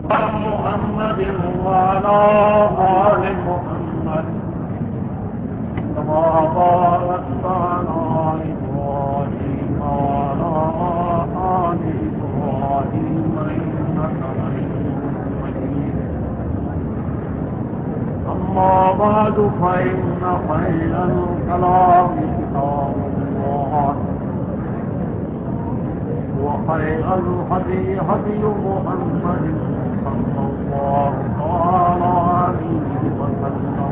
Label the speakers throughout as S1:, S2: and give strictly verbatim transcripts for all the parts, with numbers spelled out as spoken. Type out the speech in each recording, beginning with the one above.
S1: محمد وعلى آل محمد كما باركت على إبراهيم وعلى آل إبراهيم إنك حميد مجيد. أما بعد فإن خير الكلام كتاب الله وخير الهدي هدي محمد صلى الله عليه وسلم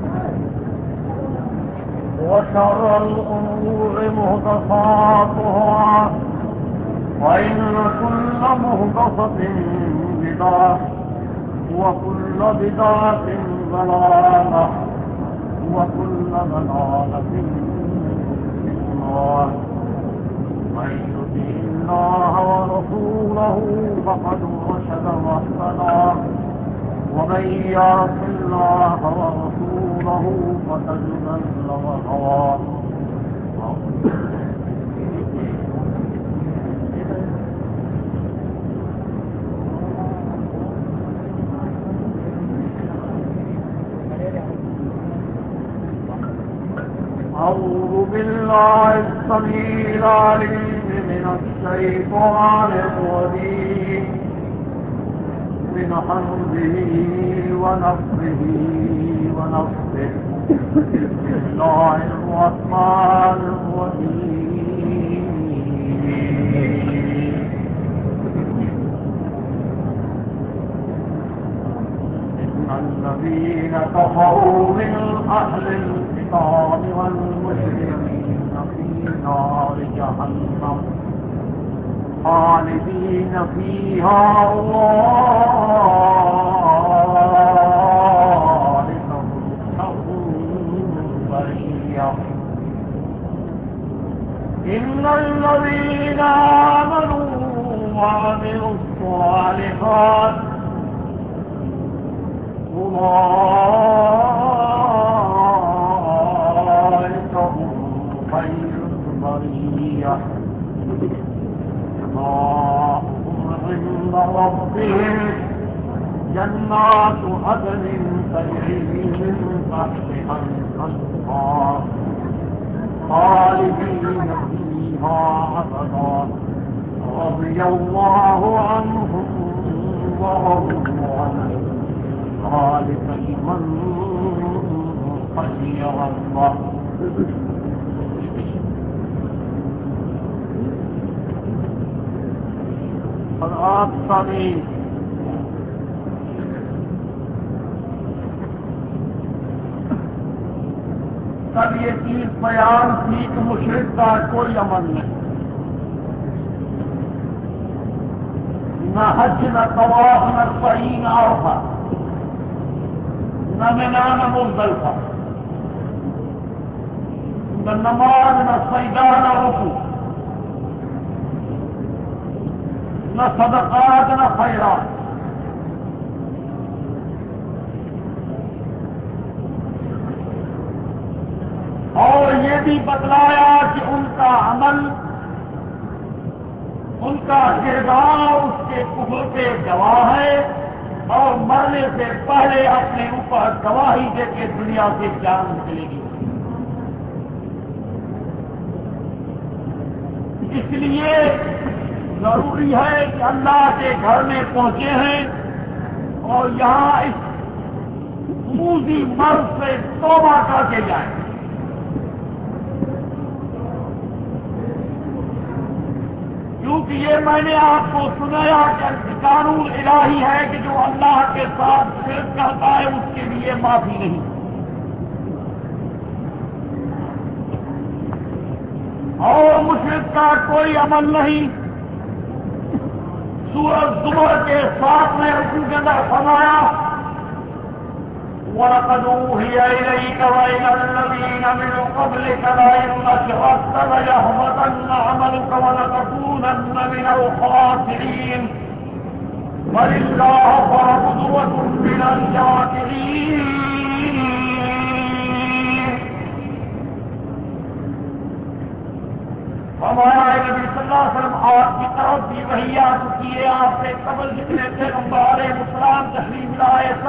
S1: وشر الأمور محدثاتها وإن كل محدثة بدعة وكل بدعة ضلالة وكل ضلالة في النار. من يطع الله ورسوله فقد رشد واهتدى ومن يعص الله ورسوله فقد ضل وغوى. أعوذ بالله السميع العليم من الشيطان الرجيم من حمده ونفخه ونفخه. بسم الله الرحمن الرحيم. إن الذين كفروا من أهل الكتاب والمشركين في نار جهنم خالدين فيها أولئك هم شر البرية. إن الذين آمنوا وعملوا الصالحات أولئك هم خير البرية. جزاؤهم عند ربهم جنات عدن تجري من تحتها الأنهار خالدين فيها أبدا رضي الله عنهم ورضوا عنه ذلك لمن خشي ربه. حضرات سامعین، تب یہ چیز بیان تھی کہ مشرک کا کوئی عمل نہیں، نہ حج نہ طواف نہ سعی نہ عرفہ نہ منا نہ مزدلفہ، نہ نماز نہ سجدہ نہ رکوع نہ صدقات نہ خیرات. اور یہ بھی بتلایا کہ ان کا عمل، ان کا کردار اس کے کفر پہ گواہ ہے اور مرنے سے پہلے اپنے اوپر گواہی دے کے دنیا سے جان نکلے گی. اس لیے ضروری ہے کہ اللہ کے گھر میں پہنچے ہیں اور یہاں اس موذی مرض سے توبہ کر کے جائیں. کیونکہ یہ میں نے آپ کو سنایا کہ قانون الہی ہے کہ جو اللہ کے ساتھ شرک کرتا ہے اس کے لیے معافی نہیں. اور مشرک کا کوئی عمل نہیں. سورۃ زمر کے ساتویں رکوع کے اندر فرمایا وَلَقَدْ أُوحِيَ إِلَيْكَ وَإِلَى الَّذِينَ مِن قَبْلِكَ لَئِنْ أَشْرَكْتَ لَيَحْبَطَنَّ عَمَلُكَ وَلَتَكُونَنَّ مِنَ الْخَاسِرِينَ بَلِ اللَّهَ فَاعْبُدْ وَكُن مِّنَ الشَّاكِرِينَ. ہمارا نبی صلی اللہ علیہ وسلم آپ کی طرف بھی وحی آ چکی ہے. آپ سے قبل جتنے پیغمبر علیہ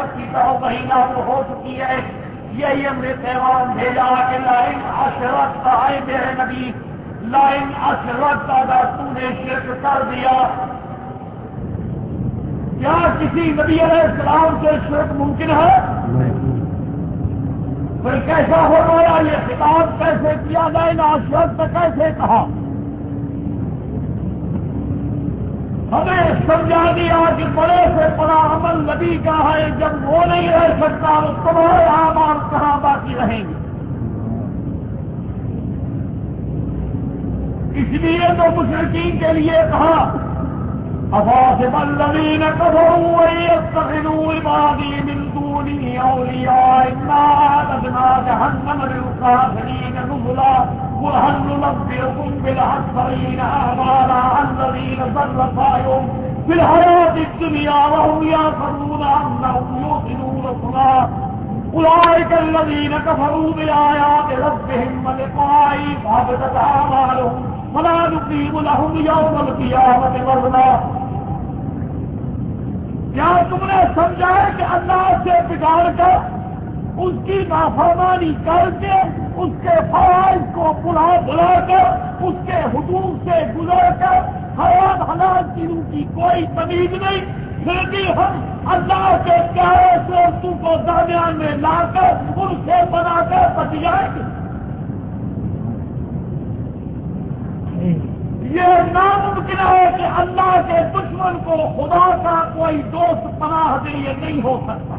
S1: جنت کی طرف وہی نازل ہو چکی ہے. یہی ہم نے پیغام بھیجا کہ لائن اشرکت آئے میرے نبی، لائن اشرکت اگر تو نے شرک کر دیا. کیا کسی نبی علیہ السلام سے شرک ممکن ہے؟ پھر کیسا ہو گیا یہ خطاب کیسے کیا لائن اشرکت کیسے کہا؟ ہمیں سمجھا دیا کہ بڑے سے بڑا عمل نبی کا ہے، جب وہ نہیں رہ سکتا تو تمہارے اعمال کہاں باقی رہیں گے؟ اس لیے تو مشرکین کے لیے کہا أَفَحَسِبَ الَّذِينَ كَفَرُوا أَن يَتَّخِذُوا عِبَادِي مِن دُونِي أَوْلِيَاءَ إِنَّا أَعْتَدْنَا جَهَنَّمَ لِلْكَافِرِينَ نُزُلًا قُلْ هَلْ نُنَبِّئُكُم بِالْأَخْسَرِينَ أَعْمَالًا الَّذِينَ ضَلَّ سَعْيُهُمْ فِي الْحَيَاةِ الدُّنْيَا وَهُمْ يَحْسَبُونَ أَنَّهُمْ يُحْسِنُونَ صُنْعًا أُولَٰئِكَ الَّذِينَ كَفَرُوا بِآيَاتِ رَبِّهِمْ وَلِقَائِهِ فَحَبِطَتْ أَعْمَالُهُمْ وَلَا نُقِيمُ لَهُمْ يَوْمَ الْقِيَامَةِ وَزْنًا. کیا تم نے سمجھا ہے کہ اللہ سے بگاڑ کر، اس کی نافرمانی کر کے، اس کے فرائض کو بلا بلا کر، اس کے حدود سے گزر کر حرام حلال چیزوں کی کوئی تمیز نہیں، پھر بھی ہم اللہ کے پیارے دوستوں کو درمیان میں لا کر ان سے بنا کر بچ جائیں گے؟ یہ ناممکن ہے کہ اللہ کے دشمن کو خدا کا کوئی دوست پناہ دے، یہ نہیں ہو سکتا.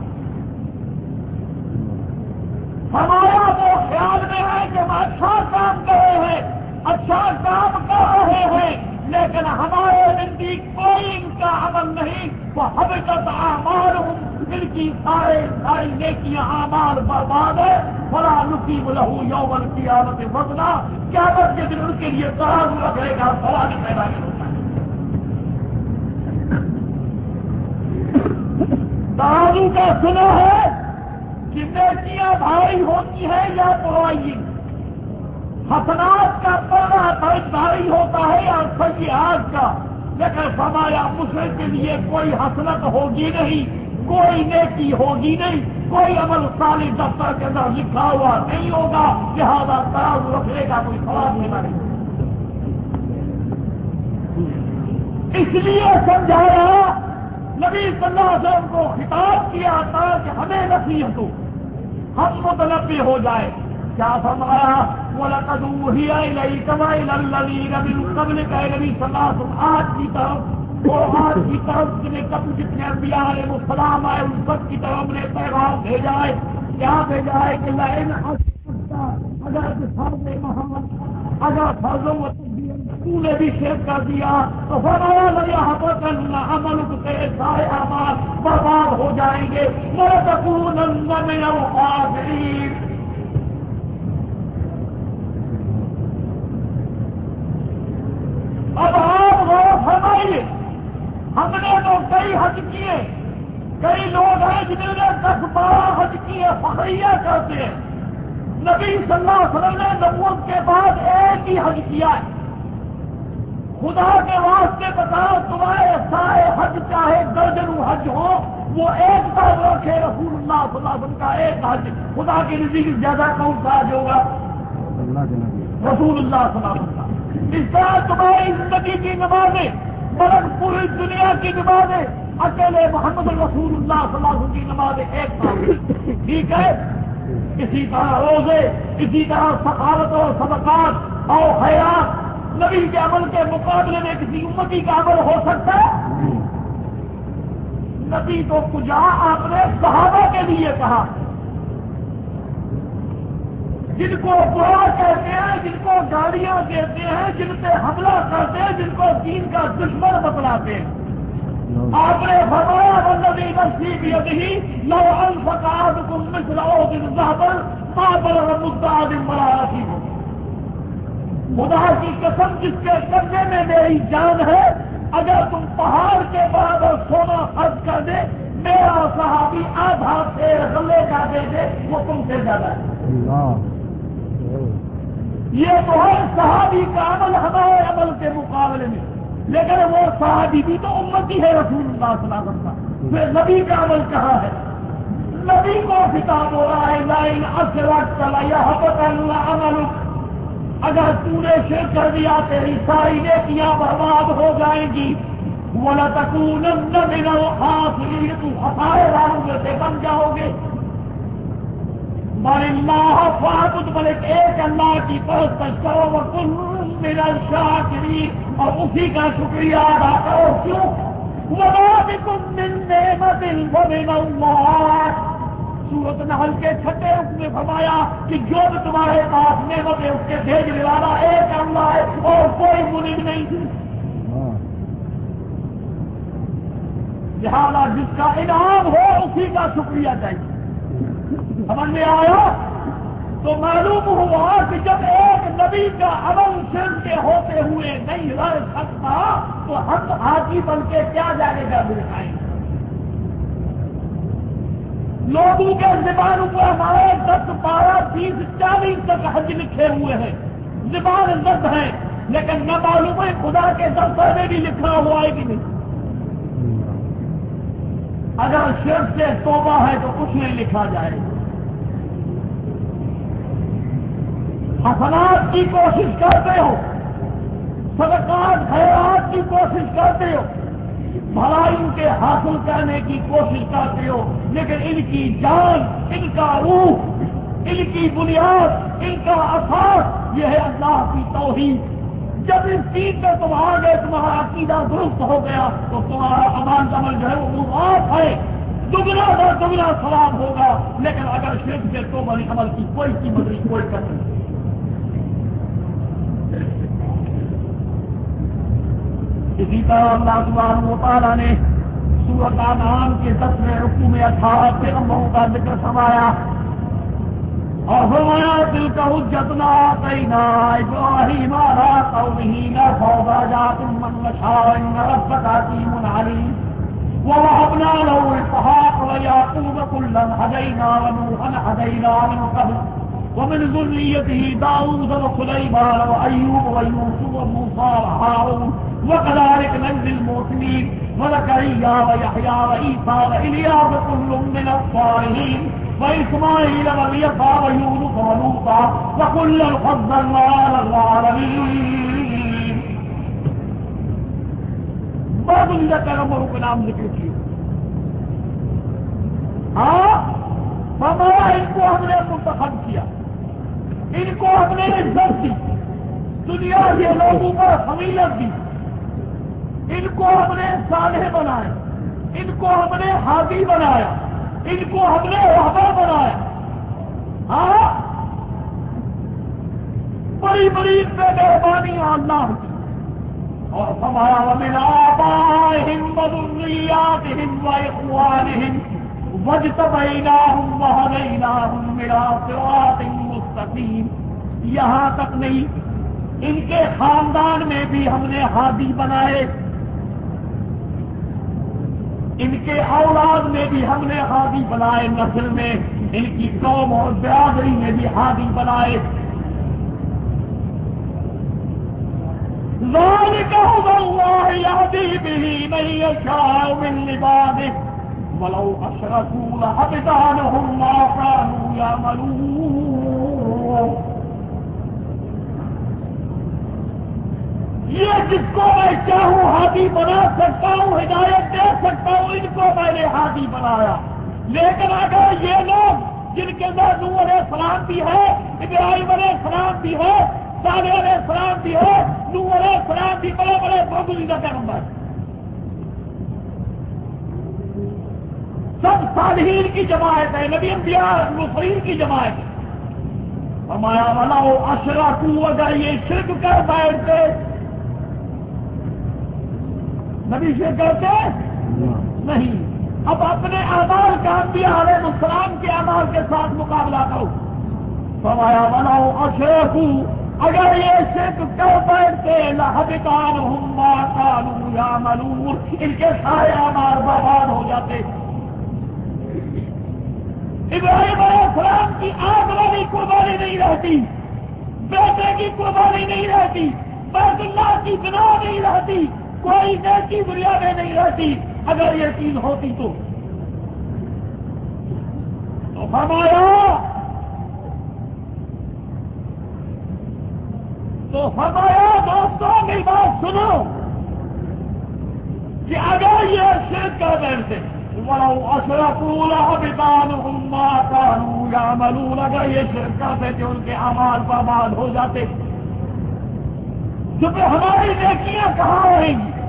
S1: ہمارا وہ خیال میں ہے کہ ہم اچھا کام کر رہے ہیں، اچھا کام کر رہے ہیں، لیکن ہمارے نزدیک کوئی ان کا عمل نہیں. وہ حبطت اعمالہم، ان کی سارے ساری نیکیاں اعمال برباد ہے. فلا نقیم لہ یوم القیامت وزنا، قیامت کے دن ان کے لیے ترازو رکھے گا، سوال پیدا نہیں ہوتا ہے. ترازو کا سنا ہے کہ نیکیاں بھاری ہوتی ہیں یا برائی، حسنات کا پڑھنا بھاری ہوتا ہے یا سیئات کا. لیکن فرمایا مشرک کے لیے کوئی حسنت ہوگی نہیں، کوئی نیکی ہوگی نہیں، کوئی عمل صالح دفتر کے اندر لکھا ہوا نہیں ہوگا، لہذا ترازو رکھنے کا کوئی سوال پیدا نہیں. اس لیے سمجھایا، نبی صلی اللہ علیہ وسلم کو خطاب کیا تھا کہ ہمیں نصیحت ہو، ہم متنبع ہو جائے. کیا فرمایا؟ وَلَقَدْ أُوحِيَ إِلَيْكَ وَإِلَى الَّذِينَ مِن قَبْلِكَ، اے نبی صلی اللہ علیہ وسلم آج کی طرف اور آج کی طرف جتنے قبل جتنے انبیاء علیہ السلام آئے ان سب کی طرف ہم نے پیغام بھیجا ہے. کیا بھیجا ہے کہ لئن اشرکت، اگر فرض محمد، اگر فرضوں و تقدیر تو نے بھی شرک کر دیا تو فرمایا لَيَحْبَطَنَّ عَمَلُكَ، تیرے سارے اعمال برباد ہو جائیں گے. وَلَتَكُونَنَّ مِنَ الْخَاسِرِينَ. اب آپ غور فرمائیے، ہم نے تو کئی حج کیے، کئی لوگ ہیں جنہوں نے دس بارہ حج کیے، فخریہ کرتے ہیں. نبی صلی اللہ علیہ وسلم نے نبوت کے بعد ایک ہی حج کیا ہے. خدا کے واسطے بتاؤ، تمہارے سارے حج چاہے درجنوں حج ہو، وہ ایک بار رکھے رسول اللہ صلی اللہ علیہ وسلم کا ایک حج. خدا کے نزدیک زیادہ کون سا حج ہوگا؟ رسول اللہ صلی اللہ علیہ وسلم. اس طرح تمہاری زندگی کی نمازیں، مگر پوری دنیا کی نمازیں اکیلے محمد رسول اللہ صلی اللہ علیہ وسلم کی نمازیں ایک ساتھ. ٹھیک ہے؟ اسی طرح روزے، اسی طرح سخاوت اور صدقات اور خیرات نبی کے عمل کے مقابلے میں کسی امتی کا عمل ہو سکتا ہے؟ نبی تو کچھ آپ نے صحابہ کے لیے کہا، جن کو برا کہتے ہیں، جن کو گالیاں دیتے ہیں، جن پہ حملہ کرتے ہیں، جن کو دین کا دشمن بتلاتے ہیں. آپ نے فرمایا والذی نفسی بیدہ لو انفق احدکم مثل احد ذہبا ما بلغ مد احدہم ولا نصیبہ. خدا کی قسم جس کے قبضے میں میری جان ہے، اگر تم پہاڑ کے برابر سونا خرچ کر دے، میرا صحابی آدھا پھیر غلے کا دے دے، وہ تم سے زیادہ ہے. یہ تو ہے صحابی کا عمل ہمارے عمل کے مقابلے میں، لیکن وہ صحابی بھی تو امتی ہے رسول اللہ صلی اللہ علیہ وسلم کا. پھر نبی کا عمل کہاں ہے؟ نبی کو خطاب ہو رہا ہے لئن اشرکت لیحبطن عملک، اگر تو نے شرک کر دیا تیری ساری نیکیاں برباد ہو جائیں گی، وَلَتَكُونَنَّ مِنَ الْخَاسِرِينَ، تو خسارے والوں میں سے بن جاؤ گے۔ بل اللہ فاعبد، بلکہ ایک اللہ کی پرستش کرو، وَكُن مِّنَ الشَّاكِرِينَ، اور اسی کا شکریہ ادا کرو۔ کیوں؟ وَمَا بِكُم مِّن نِّعْمَةٍ فَمِنَ اللَّهِ، سورۃ نحل کے چھٹے رکوع میں فرمایا کہ جو بھی تمہارے پاس نعمت ہے اس کے بھیجنے والا ایک اللہ ہے اور کوئی منعم نہیں۔ لہٰذا جس کا انعام ہو اسی کا شکریہ چاہیے۔ سمجھ میں آیا؟ تو معلوم ہوا کہ جب ایک نبی کا عمل شرک کے ہوتے ہوئے نہیں رہ سکتا تو ہم حاجی بن کے کیا جانے کا دکھائیں گے؟ لوگوں کے زبانوں پر ہمارے دس بارہ بیس چالیس تک حج لکھے ہوئے ہیں، زبان درد ہے، لیکن نہ معلوم ہے خدا کے دفتر میں بھی لکھا ہوا ہے کہ نہیں۔ اگر شرک سے توبہ ہے تو کچھ نہیں لکھا جائے گا۔ حسنات کی کوشش کرتے ہو، صدقات خیرات کی کوشش کرتے ہو، بھلائیوں کے حاصل کرنے کی کوشش کرتے ہو، لیکن ان کی جان، ان کا روح، ان کی بنیاد، ان کا اساس یہ ہے اللہ کی توحید۔ جب اس چیز میں تم آ گئے، تمہارا عقیدہ درست ہو گیا تو تمہارا امان عمل جو ہے وہ مضاعف ہے، دگنا کا دگنا ثواب ہوگا۔ لیکن اگر شرک سے توبہ عمل کی کوئی قیمت نہیں، کوئی قدر نہیں۔ اسی طرح اللہ سبحانہ و تعالیٰ نے سورۃ انعام کے دسویں رکوع میں اٹھارہ پیغمبروں کا ذکر فرمایا اور فرمایا تلک حجتنا آتیناہا ابراہیم علی قومہ نرفع درجات من نشاء ان ربک حکیم علیم ووهبنا له اسحاق ويعقوب كلا هدينا ونوحا هدينا من قبل ومن ذريته داود وسليمان وأيوب ويوسف وموسى وهارون وكذلك نجزي المحسنين وزكريا ويحيى وعيسى وإلياس كل من الصالحين وإسماعيل واليسع ويونس ولوطا وكلا فضلنا على العالمين۔ بعض ان پیغمبروں کے نام ذکر کیے، ہاں فرمایا ان کو ہم نے منتخب کیا، ان کو ہم نے عزت دی، دنیا کے لوگوں پر فضیلت دی، ان کو ہم نے صالح بنایا، ان کو ہم نے ہادی بنایا، ان کو ہم نے رہبر بنایا۔ ہاں بڑی بڑی بے مہربانیاں اللہ کی، اور فرمایا ومن آبائہم وذریاتہم واخوانہم واجتبیناہم وہدیناہم الی صراط مستقیم۔ یہاں تک نہیں، ان کے خاندان میں بھی ہم نے ہادی بنائے، ان کے اولاد میں بھی ہم نے ہادی بنائے، نسل میں ان کی قوم اور برادری میں بھی ہادی بنائے۔ ذلك هدى الله يهدي به من يشاء من عباده ولو أشركوا لحبط عنهم ما كانوا يعملون۔ یہ جس کو میں چاہوں ہادی بنا سکتا ہوں، ہدایت دے سکتا ہوں، ان کو میں نے ہادی بنایا۔ لیکن اگر یہ لوگ جن کے اندر نوح علیہ السلام بھی ہے، ابراہیم علیہ السلام بھی ہے، صالح علیہ السلام بھی ہے، نوح علیہ السلام بھی بڑے بڑے پابندیدہ پیغمبر، سب صالحین کی جماعت ہے، نبی انبیاء مرسلین کی جماعت ہے۔ فرمایا ولو اشرکوا، اگر یہ شرک کر بیٹھتے، نبی شرک کرتے نہیں۔ اب اپنے اعمال کا انبیاء علیہ السلام کے اعمال کے ساتھ مقابلہ کرو۔ فرمایا ولو اشرکوا، اگر یہ شرک کر بیٹھتے لحبط عنہم ما كانوا يعملون، ان کے سارے اعمال برباد ہو جاتے۔ ابراہیم علیہ السلام کی آگ والی قربانی نہیں رہتی، بیٹے کی قربانی نہیں رہتی، بیت اللہ کی بنا نہیں رہتی، کوئی نیکی بنیادیں نہیں رہتی۔ اگر یہ چیز ہوتی تو تو فرمایا تو فرمایا دوستوں میری بات سنو کہ اگر یہ شرک کر بیٹھتے وَلَوْ أَشْرَكُوا لَحَبِطَ مَا كَانُوا يَعْمَلُونَ اگر یہ شرک کرتے تھے ان کے اعمال برباد ہو جاتے تو پھر ہماری نیکیاں کہاں رہیں گی؟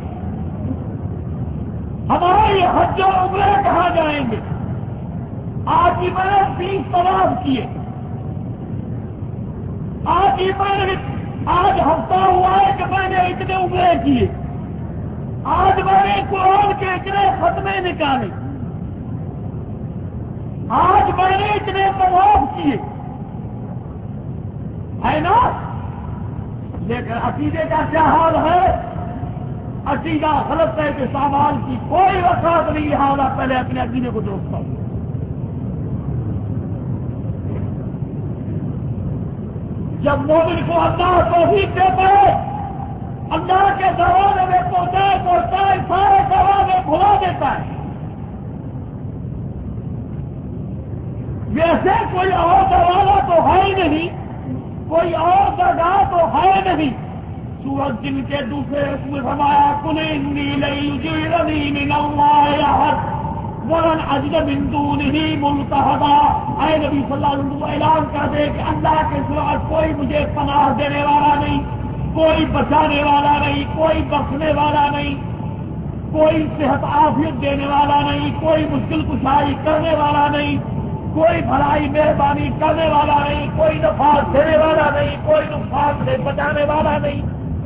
S1: ہمارے حج و عمرے کہاں جائیں گے؟ آج ہی میں نے تیس طواف کیے، آج ہی میں نے آج ہفتہ ہوا ہے کہ میں نے اتنے عمرے کیے، آج میں نے قرآن کے اتنے ختمے نکالے، آج میں نے اتنے طواف کیے، ہے نا؟ لیکن عقیدے کا کیا حال ہے؟ عقیدہ غلط ہے کہ سامان کی کوئی وقت نہیں، لہٰذا پہلے اپنے عقیدے کو درست کرو۔ جب مومن کو اللہ توفیق دیتا ہے، اللہ کے دروازے میں پہنچائے پہنچائے سارے دروازے کھلا دیتا ہے۔ ویسے کوئی اور دروازہ تو ہے ہی نہیں، کوئی اور درگاہ تو ہے نہیں۔ سورج جن کے دوسرے رقم میں فرمایا قل انی لن یجیرنی من اللہ احد ولن اجد من دونہ ملتحدا۔ اے نبی صلی اللہ علیہ وسلم اعلان کر دے کہ اللہ کے سوا کوئی مجھے پناہ دینے والا نہیں، کوئی بچانے والا نہیں، کوئی بخشنے والا نہیں، کوئی صحت عافیت دینے والا نہیں، کوئی مشکل کشائی کرنے والا نہیں، کوئی بھلائی مہربانی کرنے والا نہیں، کوئی نفع دینے والا نہیں، کوئی نقصان سے بچانے والا نہیں۔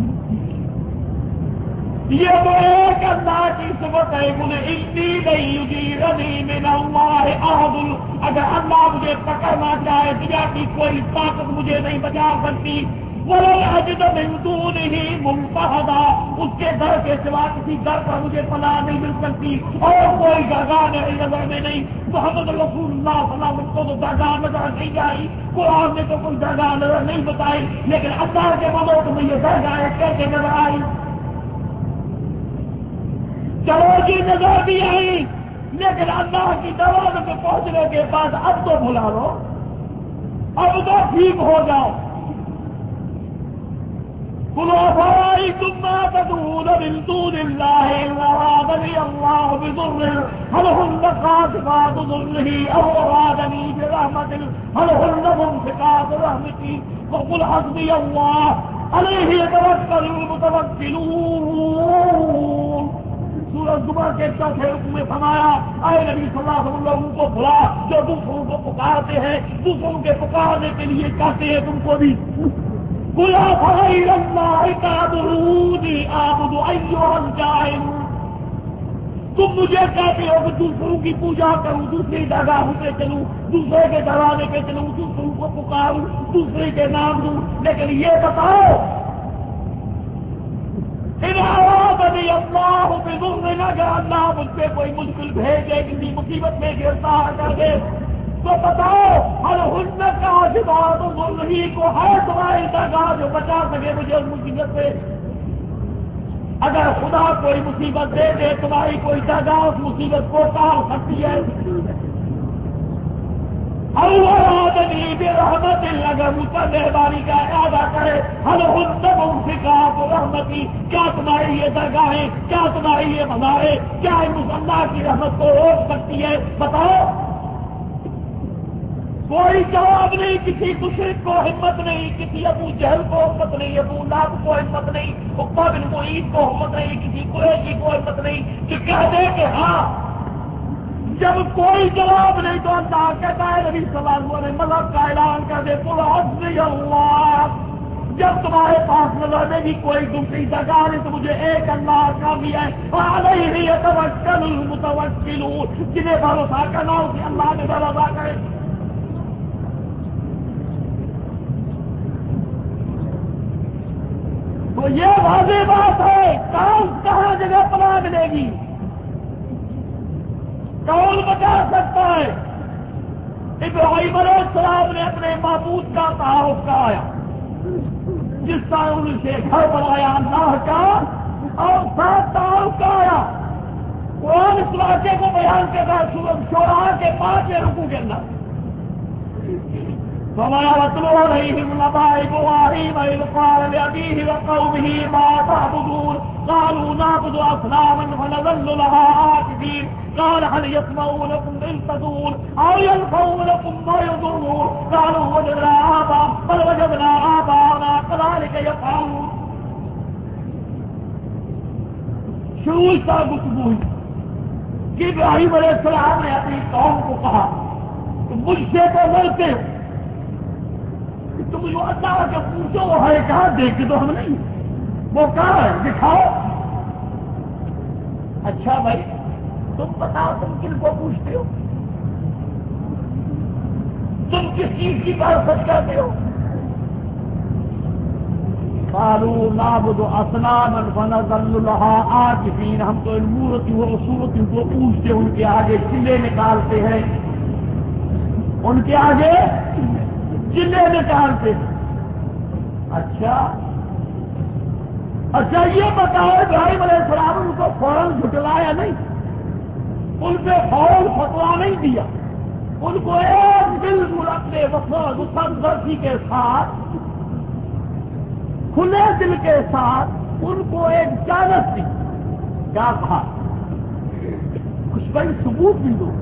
S1: یہ وہ ایک اللہ کی صفت ہے مجھے انی لن یجیرنی من اللہ احد۔ اگر اللہ مجھے پکڑنا چاہے دنیا کی کوئی طاقت مجھے نہیں بچا سکتی۔ ولن اجد من دونہ ملتحدا، اس کے در کے سوا کسی در پر مجھے پناہ نہیں مل سکتی، اور کوئی درگاہ میری نظر میں نہیں۔ محمد رسول اللہ صلی اللہ علیہ وسلم کو تو درگاہ نظر نہیں آئی، قرآن نے تو کوئی درگاہ نظر نہیں بتائی، لیکن اللہ کے ملوک میں یہ درگاہیں کیسے نظر آئی؟ چلو جی نظر بھی آئی، لیکن اللہ کی دروازے پہ پہنچنے کے بعد اب تو بھلا لو، اب تو ٹھیک ہو جاؤ۔ قل أفرأيتم ما تدعون من دون الله إن أرادني الله بضر هل هن كاشفات ضره أو أرادني برحمة هل هن ممسكات رحمتي وقل حسبي الله عليه يتوكل المتوكلون۔ سورۃ زمر کے چوتھے رکوع میں فرمایا اے نبی صلی اللہ علیہ وسلم لوگوں کو بلا جو دوسروں کو پکارتے ہیں، دوسروں کے پکارنے کے لیے کہتے ہیں تم کو بھی قل أفغير الله تعبدوني أعبد أيها الجاهلون۔ تم مجھے کہتے ہو کہ دوسروں کی پوجا کروں، دوسری درگاہوں پہ چلوں، دوسرے کے دروازے پہ چلوں، دوسروں کو پکاروں، دوسرے کے نام دوں، لیکن یہ بتاؤ ان أرادني الله بضر، اگر اللہ مجھ پہ کوئی مشکل بھیجے، کسی مصیبت میں گرفتار کر دے تو بتاؤ ہر ہن کاشفات ضرہ کو ہے تمہاری درگاہ جو بچا سکے مجھے اس مصیبت سے؟ اگر خدا کوئی مصیبت دے دے تمہاری کوئی درگاہ اس مصیبت کو ٹال سکتی ہے؟ اللہ آدمی برحمت، اگر مجھ پر مہربانی کا ارادہ کرے ہر ہن ممسکات رحمتی، کیا تمہاری یہ درگاہیں، کیا تمہاری یہ مزاریں، کیا اللہ کی رحمت کو روک سکتی ہے؟ بتاؤ۔ کوئی جواب نہیں، کسی مشرک کو ہمت نہیں، کسی ابو جہل کو ہمت نہیں، ابو لہب کو ہمت نہیں، عقبہ بن معیط کو ہمت نہیں، کسی قریشی کو ہمت نہیں کہ کہہ دے کہ ہاں۔ جب کوئی جواب نہیں تو اللہ کہتا ہے نبی صلی اللہ علیہ وسلم نے مذہب کا اعلان کر دے قل حسبی اللہ۔ جب تمہارے پاس نظر میں بھی کوئی دوسری جگہ نہیں تو مجھے ایک اللہ کافی ہے، علیہ یتوکل المتوکلون، جنہیں بھروسہ کرنا اسے اللہ نے بھروسہ کرے۔ تو یہ واضح بات ہے، کون کہاں جگہ پناہ ملے گی، کون بچا سکتا ہے؟ ابراہیم علیہ السلام نے اپنے معبود کا تعارف کرایا، جس کا ان سے گھر بنایا اللہ کا، اور ساتھ تعارف کرایا۔ قرآن اس واقعے کو بیان کرتا ہے سورۃ شعراء کے پانچویں رکوع کے اندر فَمَا وَاتْلُوا عَلَيْهِمْ نَبَأَ إِبْرَاهِيمَ إِذْ قَالَ لِأَبِيهِ وَقَوْمِهِ مَا تَعْبُدُونَ قَالُوا نَعْبُدُ أَصْنَامًا فَنَظَلُّ لَهَا عَاكِفِينَ قَالَ هَلْ يَسْمَعُونَكُمْ إِذْ تَدْعُونَ أَوْ يَلْقَوْنَكُمْ مَا يَضُرُّونَ قَالُوا وَجَدْنَا آبَاءَنَا بَلْ وَجَدْنَا آبَاءَنَا كَذَلِكَ يَفْعَلُونَ. شروع کا گفتگو ہوئی کہ ابراہیم علیہ السلام نے اپنی قوم کو کہا کہ مجھ سے تو ڈرتے ہو، تم جو اللہ کے پوچھو وہ ہے کہاں، دیکھتے تو ہم نہیں، وہ کہاں ہے دکھاؤ. اچھا بھائی تم بتاؤ تم کن کو پوچھتے ہو، تم کس چیز کی بات سچ کرتے ہو؟ قالوا نعبد اصناما فنظل لها عاكفين. ہم تو ان مورتیوں اور صورتوں کو پوچھتے، ان کے آگے چلے نکالتے ہیں، ان کے آگے چلے نکالتے ہیں. اچھا اچھا یہ بتاؤ ابراہیم علیہ السلام ان کو فوراً جھٹلایا نہیں، ان پہ فوراً فتوا نہیں دیا، ان کو ایک بالکل اپنے وسعت کے ساتھ کھلے دل کے ساتھ ان کو ایک جانت دی. کیا کہا؟ کچھ بھائی ثبوت بھی دو،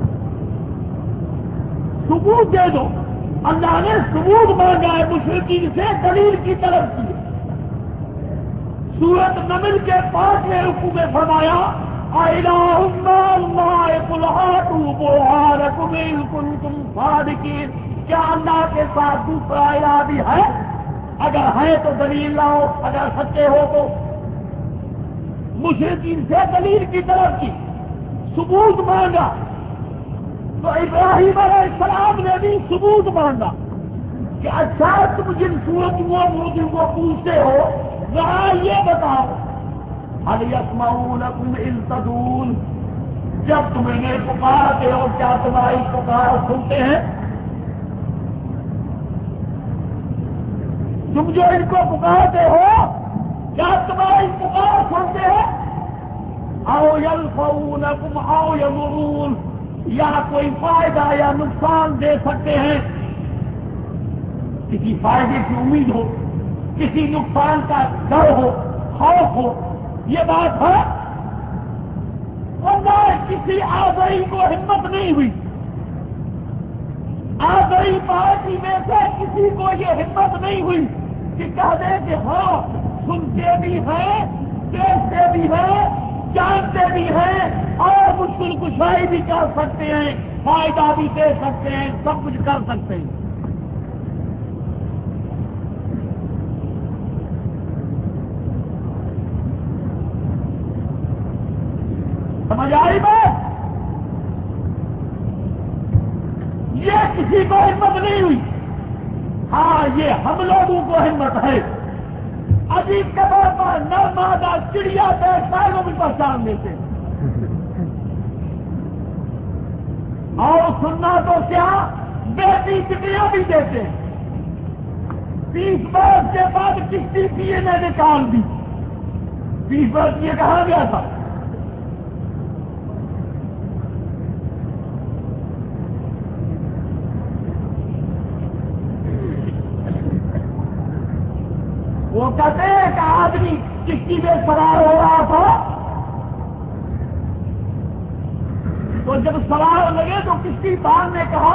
S1: ثبوت دے دو. اللہ نے ثبوت مانگا ہے مشرکین سے، دلیل کی طرف کی. سورۃ نمل کے پانچویں رکوع میں فرمایا اِلَٰهٌ مَّعَ اللَّهِ قُلْ هَاتُوا بُرْهَانَكُمْ إِن كُنتُمْ صَادِقِينَ. کیا اللہ کے ساتھ دوسرا الہ بھی ہے؟ اگر ہے تو دلیل لاؤ، اگر سچے ہو تو. مشرکین سے دلیل کی طرف کی، ثبوت مانگا. تو ابراہیم علیہ السلام نے بھی ثبوت مانگا کہ اچھا تم جن صورتوں موجودوں کو پوچھتے ہو ذرا یہ بتاؤ هل يسمعونكم إذ تدعون. جب تم انہیں پکارتے ہو کیا تمہاری پکار سنتے ہیں؟ تم جو ان کو پکارتے ہو کیا تمہاری پکار سنتے ہیں؟ او يلفونكم او يضرون. یا کوئی فائدہ یا نقصان دے سکتے ہیں، کسی فائدے کی امید ہو، کسی نقصان کا ڈر ہو، خوف ہو، یہ بات ہے. ورنہ کسی آزائی کو ہمت نہیں ہوئی، آزائی پارٹی میں سے کسی کو یہ ہمت نہیں ہوئی کہ کہہ دے کہ ہاں سنتے بھی ہیں، دیکھتے بھی ہیں، جانتے بھی ہیں اور مشکل کشائی بھی کر سکتے ہیں، فائدہ بھی دے سکتے ہیں، سب کچھ کر سکتے ہیں. سمجھ آئی بات؟ یہ کسی کو ہمت نہیں ہوئی. ہاں یہ ہم لوگوں کو ہمت ہے. عجیب قدر پر نر مادہ چڑیا بیٹھتا ہے وہ بھی پہچان لیتے ہیں. اور سننا تو کیا بیٹی چٹیاں بھی دیتے ہیں. بیس برس کے بعد کشتی پیے نے نکال دی. بیس برس یہ کہاں گیا تھا؟ وہ کہتے ہیں کہ آدمی کشتی میں سوار ہو رہا تھا تو جب سوار لگے تو کشتی بان نے کہا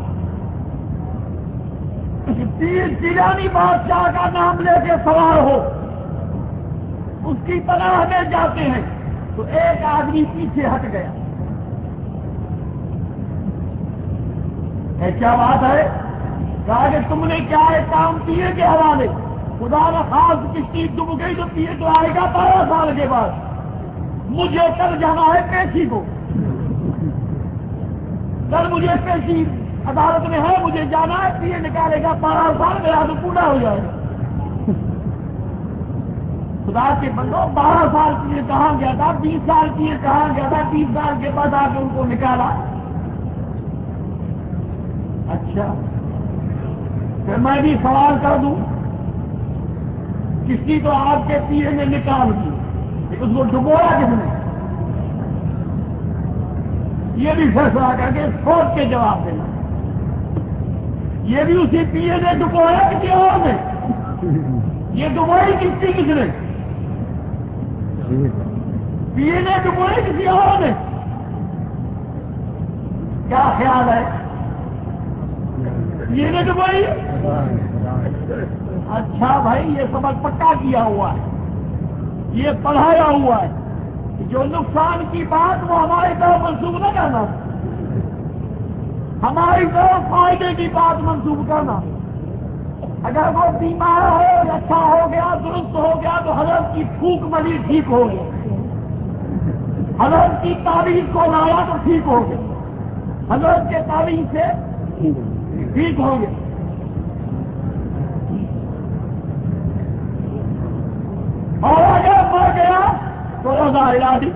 S1: تیر جیلانی بادشاہ کا نام لے کے سوار ہو، اس کی پناہ میں جاتے ہیں. تو ایک آدمی پیچھے ہٹ گیا. کیا بات ہے؟ کہا کہ تم نے کیا ہے کام پیے کے حوالے، خدا نہ خاص کشتی ڈوب گئی تو پیے تو آئے گا بارہ سال کے بعد. مجھے کل جانا ہے پیشی کو، کل مجھے پیشی عدالت میں ہے، مجھے جانا ہے، پیے نکالے گا بارہ سال میرا تو پورا ہو جائے گا. خدا کے بندو بارہ سال پیے کہاں گیا تھا، بیس سال پیے کہاں گیا تھا، بیس سال کے بعد آ کے ان کو نکالا. اچھا پھر میں بھی سوال کر دوں، کسی تو آپ کے پیے نے نکال دی، اس کو ڈبویا کس نے؟ یہ بھی فیصلہ کر کے سوچ کے جواب دینا. یہ بھی اسی پیے نے ڈبویا کسی اور نے؟ یہ ڈبوئی کس کی کس نے؟ پیے نے ڈبوئی کسی اور نے؟ کیا خیال ہے؟ پیے نے ڈبوئی؟ اچھا بھائی، یہ سبق پکا کیا ہوا ہے، یہ پڑھایا ہوا ہے، جو نقصان کی بات وہ ہماری طرف منسوخ نہ کرنا، ہماری طرف فائدے کی بات منسوخ کرنا۔ اگر وہ بیمار ہو، اچھا ہو گیا، درست ہو گیا تو حضرت کی پھونک ملی ٹھیک ہو گیا، حضرت کی تعویذ کو لایا تو ٹھیک ہو گیا، حضرت کے تعویذ سے ٹھیک ہو گیا۔ اور اگر مر گیا تو روزہ ہلا دی،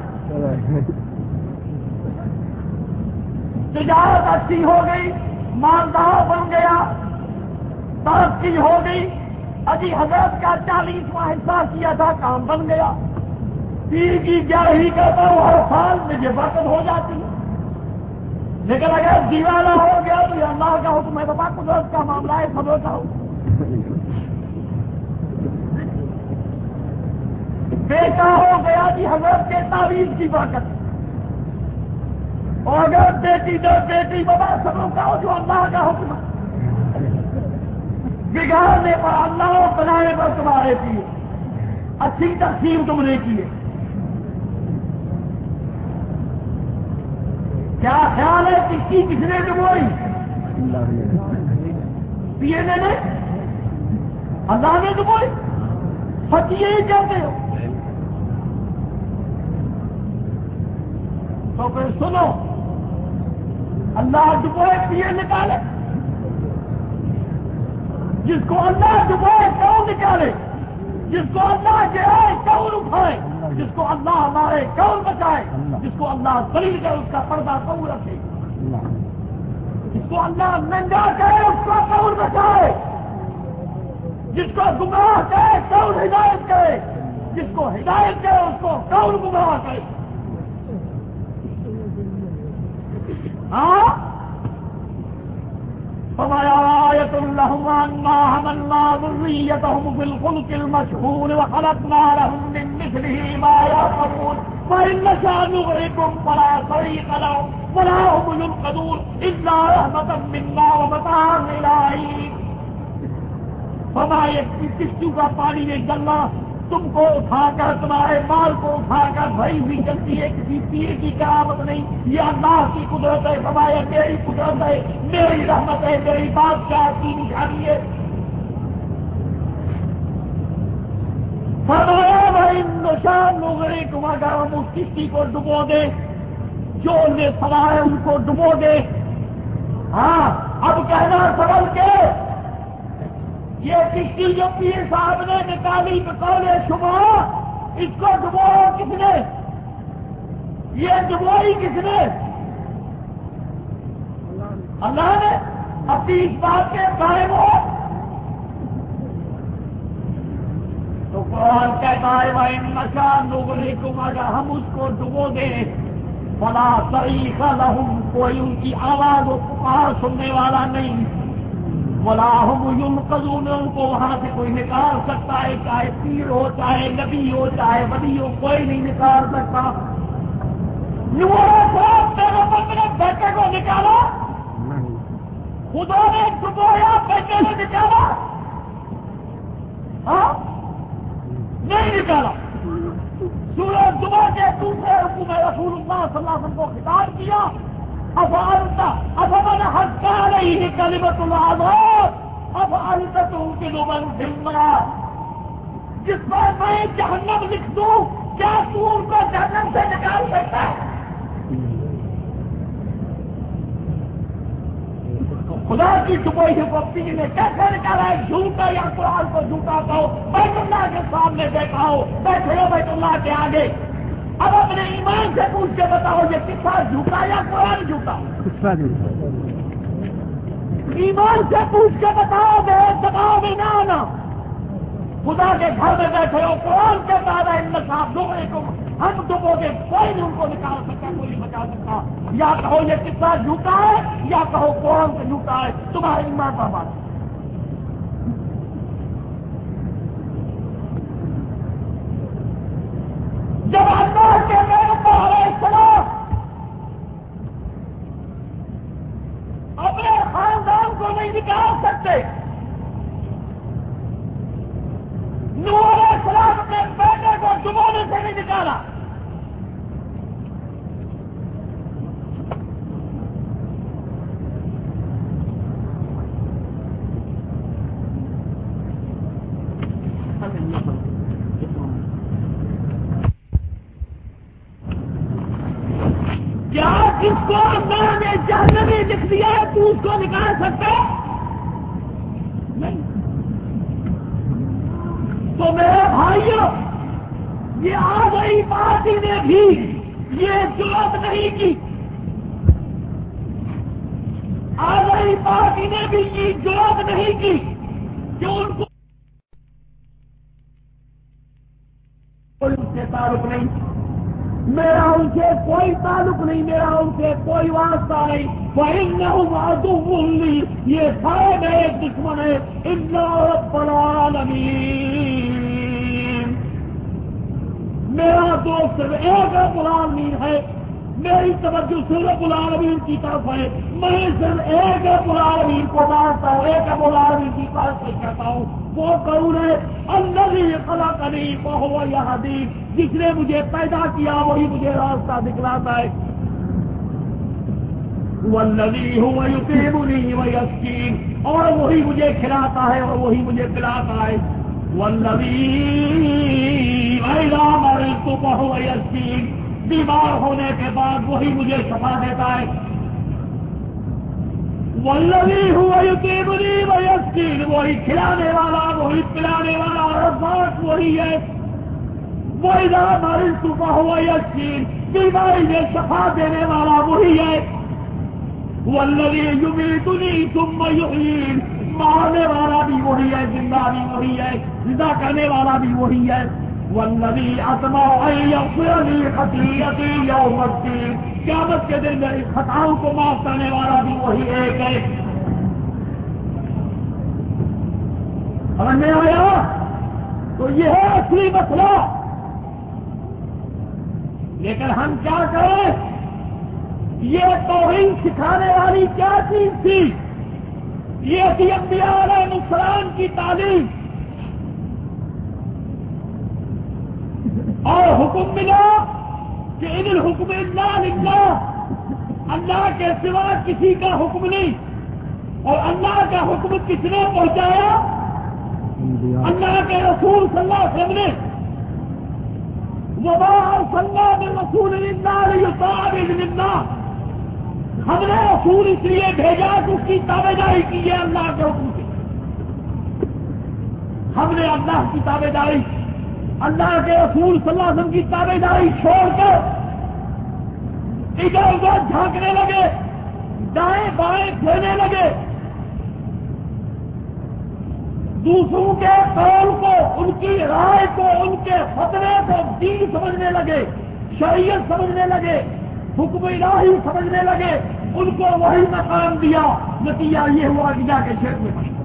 S1: تجارت اچھی ہو گئی، مالدار بن گیا، ترقی ہو گئی، ابھی حضرت کا چالیسواں حصہ کیا تھا، کام بن گیا، پیر کی گیارہویں کرتا ہوں ہر سال مجھے برکت ہو جاتی ہے۔ لیکن اگر دیوانہ ہو گیا تو یہ اللہ کا حکم ہے، بابا قدرت کا معاملہ ہے، سب ہوتا ہوں۔ بیٹا ہو گیا جی حضرت کے تعویذ کی برکت، اور اگر بیٹی دو بیٹی بابا سب ہوتا ہو، جو اللہ کا حکم ہے، بگاڑنے پر اللہ اور بنانے پر تمہارے کیے، اچھی تقسیم تم نے کی ہے۔ کیا خیال ہے کس کی کس نے ڈبوئی؟ پیے نے نہیں، اللہ نے ڈبوئی، سچ یہی کہتے ہو تو پھر سنو، اللہ ڈبوئے پیے نکالے، جس کو اللہ ڈبوئے کون نکالے، جس کو اللہ گرائے کون اٹھائے، جس کو اللہ مارے کون بچائے، جس کو اللہ ذلیل کرے اس کا پردہ کون رکھے، جس کو اللہ ننگا کرے اس کو کون بچائے، جس کو گمراہ کرے کون ہدایت کرے، جس کو ہدایت کرے اس کو کون گمراہ کرے۔ ہاں فرمایا آیۃ لہم انا حملنا ذریتہم فی الفلک المشحون وخلقنا لهم من مثلہ ما یرکبون وإن نشأ نغرقهم فلا صریخ لهم ولا هم ينقذون الا رحمة منا ومتاعا إلی حین۔ فرمایا کشتی کا پانی میں چلنا، تم کو اٹھا کر تمہارے مال کو اٹھا کر بھری ہوئی چلتی ہے، کسی پیر کی کرامت نہیں، یہ اللہ کی قدرت ہے۔ فرمایا میری قدرت ہے، میری رحمت ہے، میری بادشاہ کی نشانی ہے۔ فرمایا وَإِن نَشَأْ نُغْرِقْهُمْ، اگر ہم اس کشتی کو ڈبو دے، جو ان میں سوار ہے ان کو ڈبو دے۔ ہاں اب کہنا سبل کے یہ کشتی جو پیر صاحب نے نکالی بقول شبہ، اس کو ڈبویا کس نے؟ یہ ڈبوئی کس نے؟ اللہ نے۔ اپنی اس بات کے قائم ہو تو قرآن کہتا ہے وَإِن نَشَأْ نُغْرِقْهُمْ، اگر ہم اس کو ڈبو دیں، فَلَا صَرِيخَ لَهُمْ، کوئی ان کی آواز و پکار سننے والا نہیں، وَلَا هُمْ يُنقَذُونَ، ان کو وہاں سے کوئی نکال سکتا ہے، چاہے پیر ہو، چاہے نبی ہو، چاہے ولی ہو، کوئی نہیں نکال سکتا۔ نوح علیہ السلام پیغمبر نے بیٹے کو نکالا، خدا نے ڈبویا بیٹے نے نکالا؟ ہاں نہیں نکالا۔ سورہ زمر کے دوسرے حکم میں رسول اللہ صلی اللہ علیہ وسلم کو خطاب کیا، افعلت افمن حق علیہ کلمۃ العذاب افعلت تنقذ من فی النار، جس پر میں جہنم لکھ دوں کیا تو ان کو جہنم سے نکال سکتا ہے؟ خدا کی ڈبوئی کو پیر نے کیسے نکالا ہے؟ جھوٹا یا قرآن کو جھوٹا کہو، بیت اللہ کے سامنے بیٹھا ہو، بیٹھے ہو بیت اللہ کے آگے، اب اپنے ایمان سے پوچھ کے بتاؤ یہ قصہ جھوٹا یا قرآن جھوٹا؟ ایمان سے پوچھ کے بتاؤ، میرے دباؤ میں نہ آنا۔ خدا کے گھر میں بیٹھے ہو، قرآن کے دعوی ان صاحب لوگوں کو ہم ڈبو گے کوئی نہیں ان کو نکال سکتا، کوئی نہیں بچا سکتا. یا کہو یہ قصہ جھوٹا ہے یا کہو قرآن سے جھوٹا ہے، تمہاری ایمان پر بات. جب اللہ کے پیغمبر علیہ السلام اپنے خاندان کو نہیں نکال سکتے، نوح علیہ السلام اپنے بیٹے کو ڈبونے سے نہیں نکالا، کیا جس کو اللہ نے جہنمی لکھ دیا ہے تو اس کو نکال سکتے نہیں؟ تو میرے بھائیوں، یہ آ گئی پارٹی نے بھی یہ جرات نہیں کی، آ گئی پارٹی نے بھی یہ جرات نہیں کی کہ ان کو ان سے تعلق نہیں، میرا ان سے کوئی تعلق نہیں، میرا ان سے کوئی واسطہ نہیں. وَإِنَّهُمْ عَدُوٌّ لِّي، یہ سارے میرے دشمن ہیں. إِلَّا رَبَّ الْعَالَمِينَ، میرا دوست صرف ایک رب العالمین ہے، میری توجہ صرف رب العالمین کی طرف ہے، میں صرف ایک رب العالمین کو مانتا ہوں، ایک رب العالمین کی بات سے کہتا ہوں. وہ کون ہے؟ الذی خلقنی فہو یہدین، جس نے مجھے پیدا کیا وہی مجھے راستہ دکھلاتا ہے. والذی هو یطعمنی ویسقین، اور وہی مجھے کھلاتا ہے اور وہی مجھے پلاتا ہے. والذی اذا مرضت فہو یشفین، بیمار ہونے کے بعد وہی مجھے شفا دیتا ہے. والذی هو یطعمنی ویسقین، وہی کھلانے والا وہی پلانے والا رزاق وہی ہے. وَإِذَا مَرِضْتُ فَهُوَ یشفین، بیماری میں شفا دینے والا وہی ہے. والذی یمیتنی ثم یحیین، مارنے والا بھی وہی ہے، زندہ بھی وہی ہے، زندہ کرنے والا بھی وہی ہے. والذی اطمع ان یغفر لی خطیئتی یوم الدین، قیامت کے دن میری خطاؤں کو معاف کرنے والا بھی وہی ایک ہے. سمجھ میں آیا؟ تو یہ ہے اصلی مسئلہ. لیکن ہم کیا کریں؟ یہ توحید سکھانے والی کیا چیز تھی؟ یہ تھی انبیاء علیہ السلام کی تعلیم، اور حکم ملا کہ ان الحکم الا للہ، اللہ کے سوا کسی کا حکم نہیں. اور اللہ کا حکم کس نے پہنچایا؟ اللہ کے رسول صلی اللہ علیہ وسلم نے. وما ارسلنا من رسول الا لیطاع باذن اللہ، ہم نے رسول اس لیے بھیجا کہ اس کی تابع داری کی ہے اللہ کے حکم سے. ہم نے اللہ کی تابع داری، اللہ کے رسول صلی اللہ علیہ وسلم کی تابع داری چھوڑ کر ادھر ادھر جھانکنے لگے، دائیں بائیں پھیرنے لگے، دوسروں کے قول کو، ان کی رائے کو، ان کے فتوے کو دین سمجھنے لگے، شریعت سمجھنے لگے، حکم الہی سمجھنے لگے. ان کو وہی مقام دیا، نتیجہ یہ ہوا کہ جا کے شرک میں پڑے.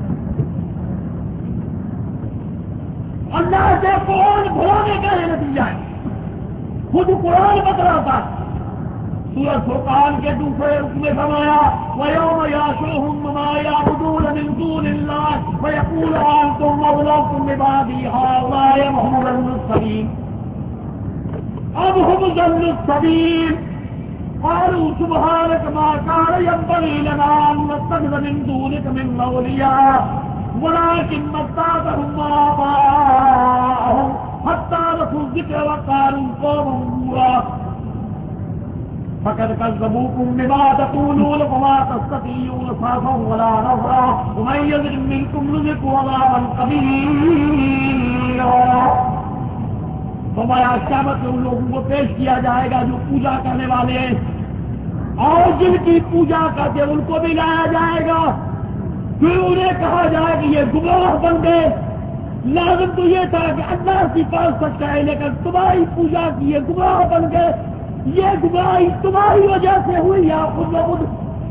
S1: اللہ کے قرآن بھلانے کا یہ نتیجہ ہے. خود قرآن بتلاتا ہے. سورۃ فرقان کے دوسرے رکوع میں فرمایا وَيَوْمَ يَحْشُرُهُمْ وَمَا يَعْبُدُونَ مِن دُونِ اللَّهِ وَيَقُولُ أَأَنتُمْ أَضْلَلْتُمْ عِبَادِي هَٰؤُلَاءِ أَمْ هُمْ ضَلُّوا السَّبِيلَ أَمْ هُمْ ضَلُّوا السَّبِيلَ قَالُوا سُبْحَانَكَ مَا كَانَ يَنبَغِي لَنَا أَن نَّتَّخِذَ مِن دُونِكَ مِن أَوْلِيَاءَ وَلَٰكِن مَّتَّعْنَاهُمْ وَآبَاءَهُمْ حَتَّىٰ نَسُوا الذِّكْرَ وَكَانُوا قَوْمًا بُورًا. فقد كذبوكم بما تقولون فما تستطيعون صرفا ولا نصرا ومن يظلم منكم نذقه عذابا كبيرا. فرمایا قیامت میں ان لوگوں کو پیش کیا جائے گا جو پوجا کرنے والے ہیں، اور جن کی پوجا کرتے ان کو بھی لایا جائے گا. پھر انہیں کہا جائے کہ یہ گمراہ بن گئے، لازم تو یہ تھا کہ اللہ کی پاس سکتا ہے، لیکن تمہاری پوجا کی ہے، گمراہ بن گئے. یہ گمراہی تمہاری وجہ سے ہوئی یا خود بخود.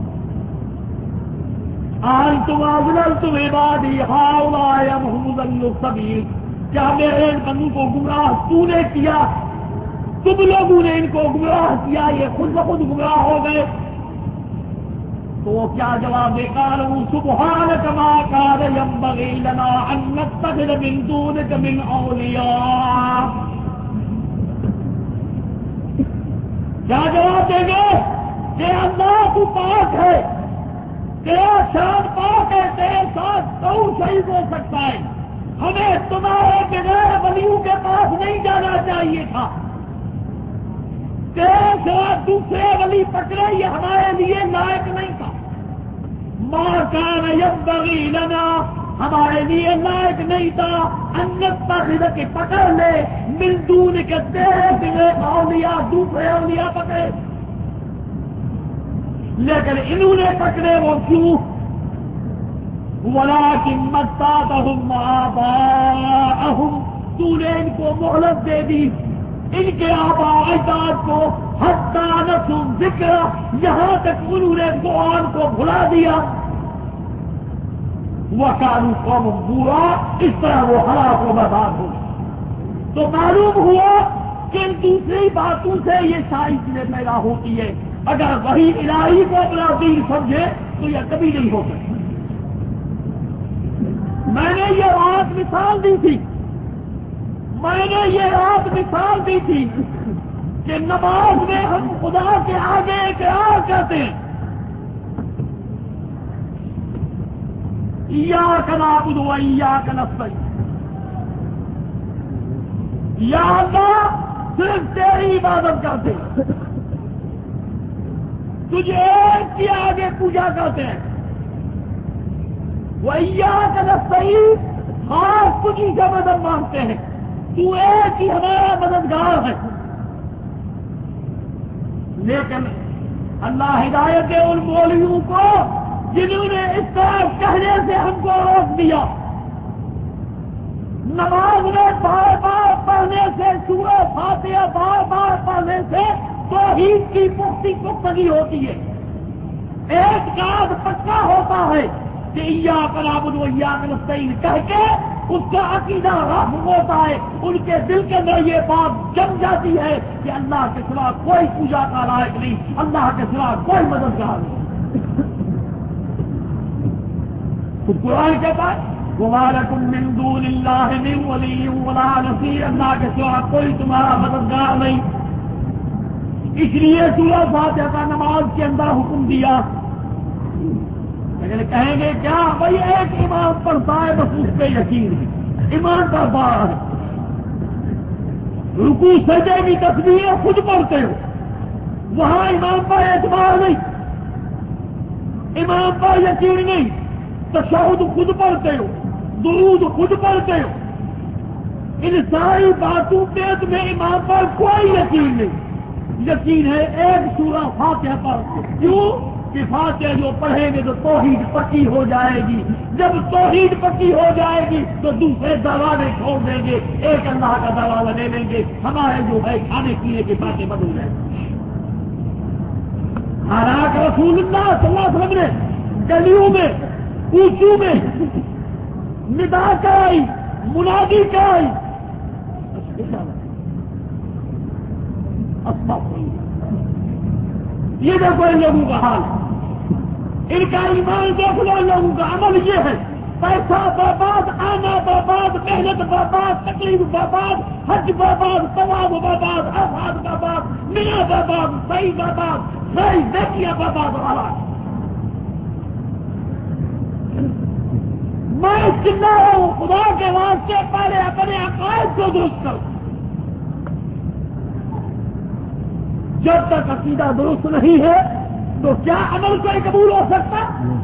S1: آج تم اضلل تم عبادی ہاؤلاء هم ضلوا السبیل، کیا میرے بندوں کو گمراہ تو نے کیا؟ تم لوگوں نے ان کو گمراہ کیا، یہ خود بخود گمراہ ہو گئے. تو وہ کیا جواب دے؟ قالوا سبحانك ما كان ينبغي لنا ان نتخذ من دونك من اولیاء. کیا جواب دیں گے کہ اللہ تو پاک ہے، تیرا شان پاک ہے، تیرے ساتھ کون شریک ہو سکتا ہے؟ ہمیں تمہارے بغیر ولیوں کے پاس نہیں جانا چاہیے تھا. تیرے ساتھ دوسرے ولی پکڑے یہ ہمارے لیے لائق نہیں تھا. ما کان ينبغي لنا، ہمارے لیے لائق نہیں تھا ان نتخذ کے پکڑ لے من دونک تیرے بغیر اولیاء، دوسرے اولیاء پکڑے. لیکن انہوں نے پکڑے وہ کیوں؟ ولكن متعتهم آباءهم، تو نے ان کو مہلت دے دی، ان کے آباء اجداد کو، حتی نسوا ذکر، یہاں تک انہوں نے قرآن کو بھلا دیا. وَكَانُوا قَوْمًا بُورًا، اس طرح وہ ہلاک و برباد ہو گئے. تو معلوم ہوا کہ ان دوسری باتوں سے یہ ساری چیزیں پیدا ہوتی ہے. اگر وہی الہی کو اپنا دین سمجھے تو یہ کبھی نہیں ہو سکتا. میں نے یہ رات مثال دی تھی میں نے یہ رات مثال دی تھی کہ نماز میں ہم خدا کے آگے اقرار کرتے ہیں، ایاک نعبد و ایاک نستعین، یا اللہ صرف تیری عبادت کرتے ہیں، تجھے ایک کے آگے پوجا کرتے ہیں. وَإِيَّاكَ نَسْتَعِينُ، خاص تجھی سے مدد مانگتے ہیں، تو ایک ہی ہمارا مددگار ہے. لیکن اللہ ہدایت دے ان مولویوں کو جنہوں نے اس طرح کہنے سے ہم کو روک دیا. نماز میں بار بار پڑھنے سے، سورہ فاتحہ بار بار پڑھنے سے توحید کی پختی پختگی ہوتی ہے. ایک کاغذ پکا ہوتا ہے کہ ایاک نعبد و ایاک نستعین کہہ کے اس کا عقیدہ راسخ ہوتا ہے، ان کے دل کے اندر یہ بات جم جاتی ہے کہ اللہ کے سوا کوئی پوجا کا لائق نہیں، اللہ کے سوا کوئی مددگار نہیں. تو قرآن کہتا ہے وَمَا لَكُم مِّن دُونِ اللَّهِ مِن وَلِيٍّ وَلَا نَصِيرٍ، اللہ کے سوا کوئی تمہارا مددگار نہیں. اس لیے سورہ فاتحہ کا نماز کے اندر حکم دیا. لیکن کہیں گے کیا بھائی ایک امام پڑھتا ہے بس اس پہ یقین ہے، ایمان کا بار ہے. رکوع سجدے کی تسبیح خود پڑھتے ہو، وہاں امام پر اعتبار نہیں، امام پر یقین نہیں. تشہد خود پڑھتے ہو، درود خود پڑھتے ہو، ان ساری باتوں پہ تمہیں امام پر کوئی یقین نہیں. یقین ہے ایک سورہ فاتحہ پر. کیوں کہ فاتحہ جو پڑھیں گے تو توحید پکی ہو جائے گی. جب توحید پکی ہو جائے گی تو دوسرے دروازے چھوڑ دیں گے، ایک اللہ کا دروازہ لے لیں گے. ہمارے جو ہے کھانے پینے کی باتیں بند ہو جائیں گی. حالانکہ رسول اللہ صلی اللہ علیہ وسلم نے گلیوں میں، کوچوں میں ندا کرائی، منادی کرائی. یہ دیکھو ان لوگوں کا حال، ان کا ایمان دیکھ لو، ان لوگوں کا عمل یہ ہے. پیسہ برباد، آنا برباد، محنت برباد، تکلیف برباد، حج برباد، ثواب برباد، آفات برباد، میاں برباد، صحیح برباد، صحیح دیکھیاں برباد والا. میں چلا رہا ہوں خدا کے واسطے پہلے اپنے عقائد کو درست کرو. جب تک عقیدہ درست نہیں ہے تو کیا عمل کوئی قبول ہو سکتا؟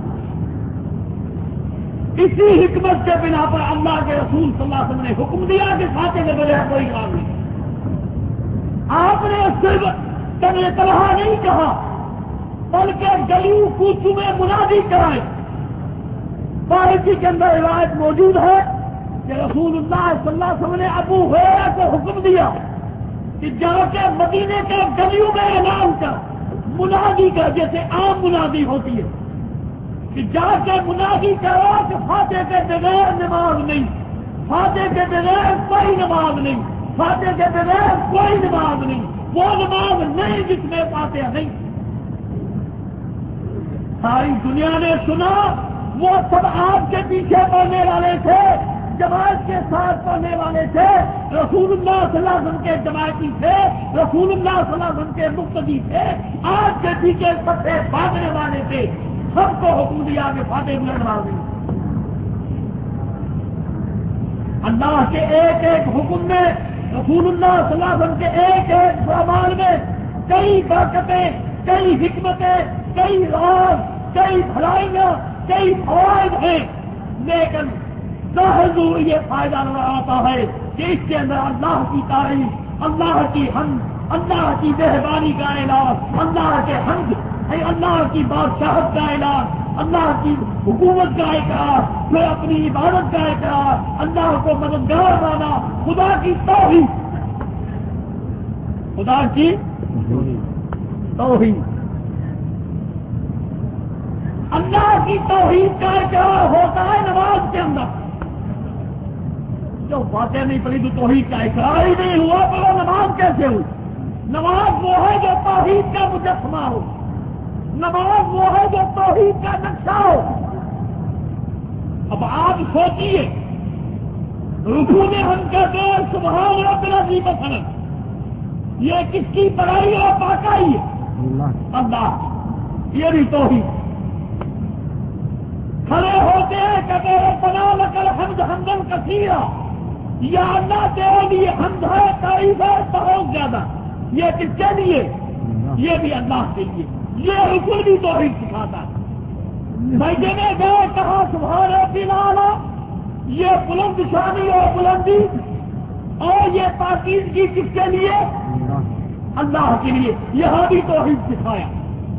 S1: اسی حکمت کے بنا پر اللہ کے رسول صلی اللہ علیہ وسلم نے حکم دیا کہ فاتحہ کے بغیر کوئی کام نہیں. آپ نے صرف تمہیں تنہا نہیں کہا بلکہ گلیوں کوچوں میں منادی کرائے. باورچی کے اندر روایت موجود ہے کہ رسول اللہ صلی اللہ علیہ وسلم نے ابو ہریرہ کو حکم دیا کہ جا کے مدینے کے گلیوں میں اعلان کر، منادی کا جیسے عام منادی ہوتی ہے کہ جا کے منادی کرو کہ فاتح کے بغیر نماز نہیں، فاتح کے بغیر کوئی نماز نہیں، فاتح کے بغیر کوئی نماز نہیں، وہ نماز نہیں جس میں فاتح نہیں۔ ساری دنیا نے سنا، وہ سب آپ کے پیچھے پڑھنے والے تھے، جماعت کے ساتھ پڑھنے والے تھے، رسول اللہ صلی اللہ علیہ وسلم کے جماعتی تھے، رسول اللہ صلی اللہ علیہ وسلم کے مقتدی تھے، آپ کے پیچھے سب سے بھاگنے والے تھے، سب کو حکم دیا کہ فاتح بغیر نماز نہیں۔ اللہ کے ایک ایک حکم میں، رسول اللہ صلی اللہ علیہ وسلم کے ایک ایک فرمان میں کئی برکتیں، کئی حکمتیں، کئی راز، کئی بھلائیاں، کئی فوائد ہیں، لیکن ظاہر یہ فائدہ نظر آتا ہے کہ اس کے اندر اللہ کی تعریف، اللہ کی حمد، اللہ کی مہربانی کا اعلان، اللہ کے حمد ہے، اللہ کی بادشاہت کا اعلان، اللہ کی حکومت کا اقرار، پھر اپنی عبادت کا اقرار، اللہ کو مددگار مانا، خدا کی توحید، خدا کی توحید، اللہ کی توحید کا اقرار ہوتا ہے نماز کے اندر۔ جو فاتح نہیں پڑی تو توحید کا اقرار ہی نہیں ہوا، تو وہ نماز کیسے ہوئی؟ نماز وہ ہے جو توحید کا مجسمہ ہو، نماز وہ ہے جو توحید کا نقشہ ہو۔ اب آپ سوچیے، رکوع میں ہم کہتے ہیں سبحان رب العظیم مثلا، یہ کس کی بڑائی اور پاکائی ہے؟ اللہ، یہ بھی توحید۔ کھڑے ہوتے ہیں کہتے ہیں ربنا لک الحمد حمدا کثیرا، یا اللہ تیرے لیے حمد ہے، تعریف ہے بہت زیادہ، یہ کس کے لیے؟ یہ بھی اللہ کے لیے۔ یہ رکوع بھی توحید سکھاتا ہے۔ سجدے میں گئے کہا سبحان ربی الاعلیٰ، یہ بلند شانی اور بلندی اور یہ پاکیزگی کس کے لیے؟ اللہ کے لیے۔ یہاں بھی توحید سکھایا۔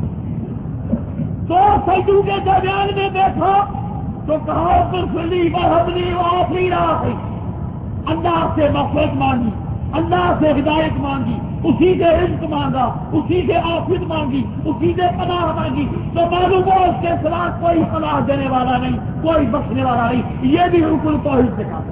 S1: دو سجدوں کے درمیان میں بیٹھا تو کہا اغفرلی وہبلی وعافی راحی، اللہ سے مغفرت مانگی، اللہ سے ہدایت مانگی، اسی سے رزق مانگا، اسی سے عافیت مانگی، اسی سے پناہ مانگی، تو معلوم ہو اس کے سوا کوئی پناہ دینے والا نہیں، کوئی بخشنے والا نہیں۔ یہ بھی رکن توحید سے کہا۔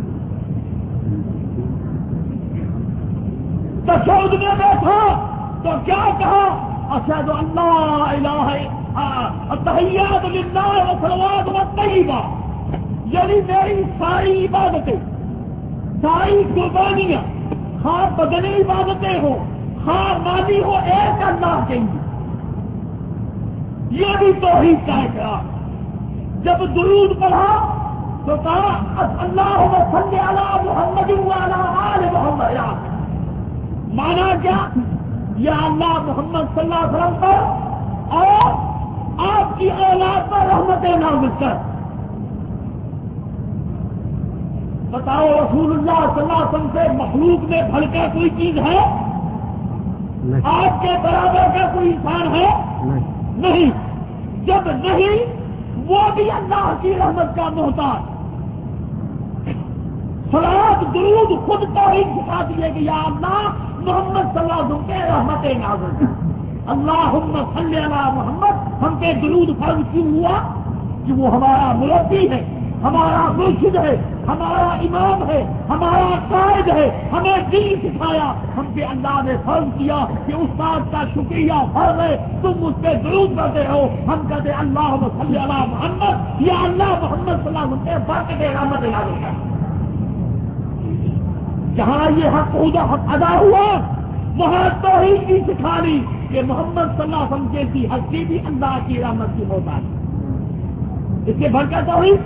S1: تشہد میں بیٹھا تو کیا کہا؟ اشہد ان لا الہ التحیات للہ والصلوات والطیبات، یعنی میری ساری عبادتیں، ساری قربانیاں، خواہ بدنی عبادتیں ہو، خواہ مالی ہو، ایک اللہ کے لیے۔ یہ بھی توحید کا اقرار۔ جب درود پڑھا تو کہا اللہم صلی علی محمد وعلی آل محمد، مانا کیا؟ یا اللہ محمد صلی اللہ علیہ وسلم پر اور آپ کی اولاد پر رحمت نازل کر۔ بتاؤ رسول اللہ صلی اللہ علیہ وسلم سے مخلوق میں بھڑ کر کوئی چیز ہے؟ آپ کے برابر کا کوئی انسان ہے؟ نہیں۔ جب نہیں، وہ بھی اللہ کی رحمت کا محتاج۔ صلوات درود خود توحید سکھا دیے کہ یا اللہ محمد صلی اللہ علیہ وسلم کے رحمت نازل کر۔ اللہم صلی علی محمد، ہم پہ درود فرض کیوں ہوا؟ کہ وہ ہمارا مربی ہے، ہمارا مرشد ہے، ہمارا امام ہے، ہمارا قائد ہے، ہمیں دین سکھایا، ہم پہ اللہ نے فرض کیا کہ استاد کا شکریہ فرض ہے، تم اس پہ درود پڑھتے ہو۔ ہم کہتے اللہم صلی علی محمد، یا اللہ محمد صلی اللہ علیہ وسلم کے برکت رحمت نازل کر۔ جہاں یہ حق حق ادا ہوا، وہاں توحید کی سکھانی کہ محمد صلی اللہ علیہ وسلم جیسی ہستی بھی اللہ کی رحمت کی محتاج ہے۔ اس کے بھر کا توحید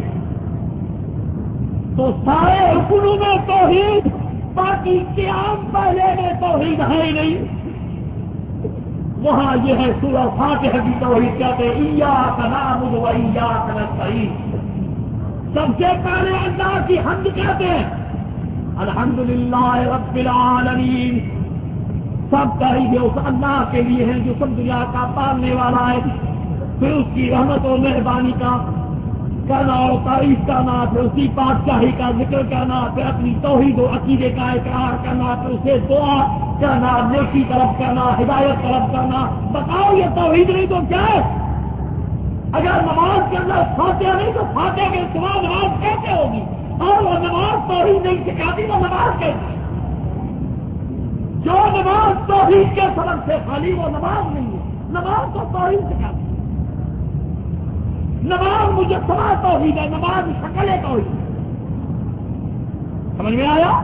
S1: تو سارے رکنوں میں توحید، باقی قیام پہلے میں توحید ہے ہی نہیں۔ وہاں یہ ہے سورہ فاتحہ کی توحید، کہتے ہیں ایاک نعبد و ایاک نستعین۔ سب سے پہلے اللہ کی حمد کہتے ہیں، الحمدللہ رب العالمین، سب تعریفیں اس اللہ کے لیے ہیں جو سب دنیا کا پالنے والا ہے۔ پھر اس کی رحمت و مہربانی کا کرنا اور تعریف کرنا، پھر اسی بادشاہی کا ذکر کرنا، پھر اپنی توحید و عقیدے کا اقرار کرنا، پھر اسے دعا کرنا، نیکی طرف کرنا، ہدایت طرف کرنا. بتاؤ یہ توحید نہیں تو کیا ہے؟ اگر نماز کے اندر فاتحہ نہیں تو فاتحہ کے سوا نماز کیسے ہوگی؟ اور وہ نماز توحید نہیں سکھاتی وہ نماز کیسی؟ جو نماز توحید کے سبب سے خالی وہ نماز نہیں ہے. نماز تو توحید سکھاتی، نماز مجسمہ توحید ہے، نماز شکل ہے توحید. سمجھ میں آیا؟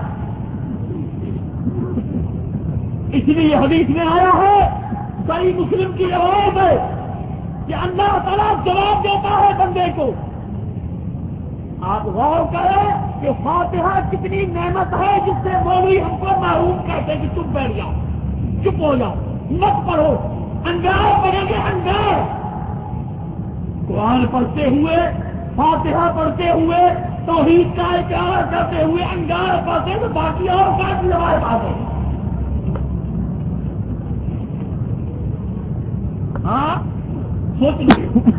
S1: اس لیے حدیث میں آیا ہے، صحیح مسلم کی روایت ہے کہ اللہ تعالیٰ جواب دیتا ہے بندے کو. آپ غور کریں کہ فاتحہ کتنی نعمت ہے جس سے مولوی ہم کو محروم کہتے ہیں کہ تم بیٹھ جاؤ، چپ ہو جاؤ، مت پڑھو. انگار پڑھیں گے انگار. قرآن پڑھتے ہوئے، فاتحہ پڑھتے ہوئے، توحید کا اقرار کرتے ہوئے انگار پڑھتے تو باقی اور کافی روایت آتے. ہاں سوچ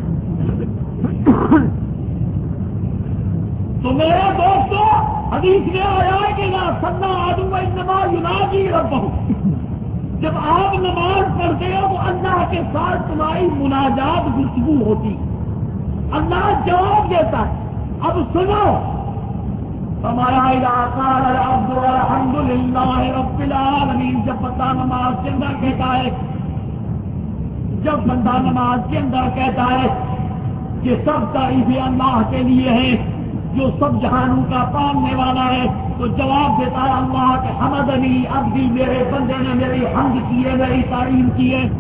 S1: تو میرے دوستو حدیث میں آیا ہے کہ لا صلی عدو انما یناجی ربہ. جب آپ نماز پڑھتے ہو تو اللہ کے ساتھ تمہاری مناجات گفتگو ہوتی، اللہ جواب دیتا ہے. اب سنو، فرمایا اذا قال العبد الحمد للہ رب العالمین. جب بندہ نماز کے اندر کہتا ہے جب بندہ نماز کے اندر کہتا ہے کہ سب تعریفیں اللہ کے لیے ہیں جو سب جہانوں کا پالنے والا ہے، تو جواب دیتا ہے اللہ کے حمدنی عبدی، میرے بندے نے میری حمد کی ہے، میری تعریف کی ہے.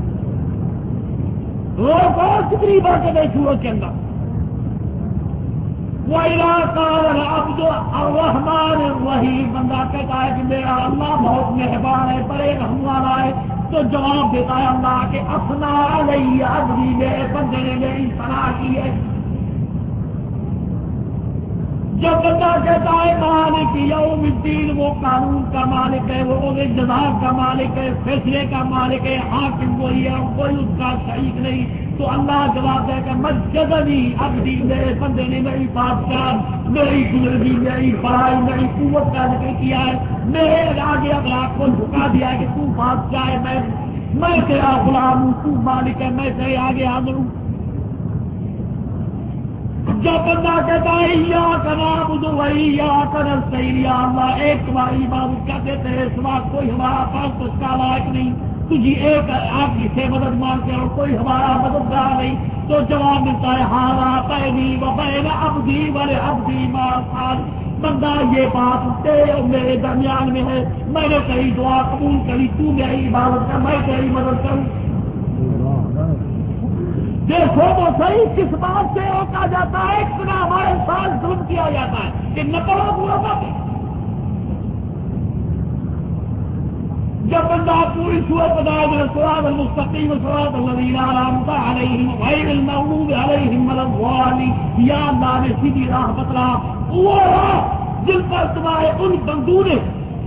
S1: وہ بہت کتنی باتیں نہیں سورج کے اندر. وَإِذَا قَالَ الْعَبْدُ الرَّحْمَٰنِ الرَّحِيمُ. بندہ کہتا ہے کہ میرا اللہ بہت مہربان ہے، بڑے رحم والا ہے، تو جواب دیتا ہے اللہ کہ اثنا علیہ عبدی، میرے بندے نے میری ثنا کی ہے. جب بندہ کہتا ہے مالک یوم الدین، وہ قانون کا مالک ہے، وہ روز جزا کا مالک ہے، فیصلے کا مالک ہے، حاکم وہی ہے، کوئی اس کا شریک نہیں. تو اللہ جواب دے کہ مجدنی عبدی، میرے بندے نے میری بادشاہ، میری بزرگی، میری بڑائی، میری قوت کا ذکر کیا ہے، میرے آگے اب آپ کو جھکا دیا کہ تو بادشاہ ہے، میں میں تیرا غلام ہوں، تو مالک ہے، میں تیرے آگے حاضر ہوں. جب بندہ کہتا ہے ایاک نعبد و ایاک نستعین، یا اللہ ایک تمہاری عبادت کرتے تیرے سوا کوئی ہمارا پاس اس کا لائق نہیں، تجھے ایک آپ سے مدد مانگتے اور کوئی ہمارا مددگار نہیں. تو جواب ملتا ہے ہارا بینی و بین عبدی ولعبدی ما قال. بندہ یہ بات تیرے اور میرے درمیان میں ہے، میں نے تیری دعا قبول کری، تو میری عبادت کر، میں تیری مدد کروں. دیکھو تو صحیح کس بات سے روکا جاتا ہے، اتنا ہمارے ساتھ ظلم کیا جاتا ہے کہ نہ پڑھو پورا پاتے. جب بندہ پوری صورت بتائے تو صراط المستقیم صراط الذین انعمت علیہم غیر المغضوب علیہم ولا الضالین. یا اللہ نے سیدھی راہ بتلا، وہ راہ جن پر تمہارے ان بندوں نے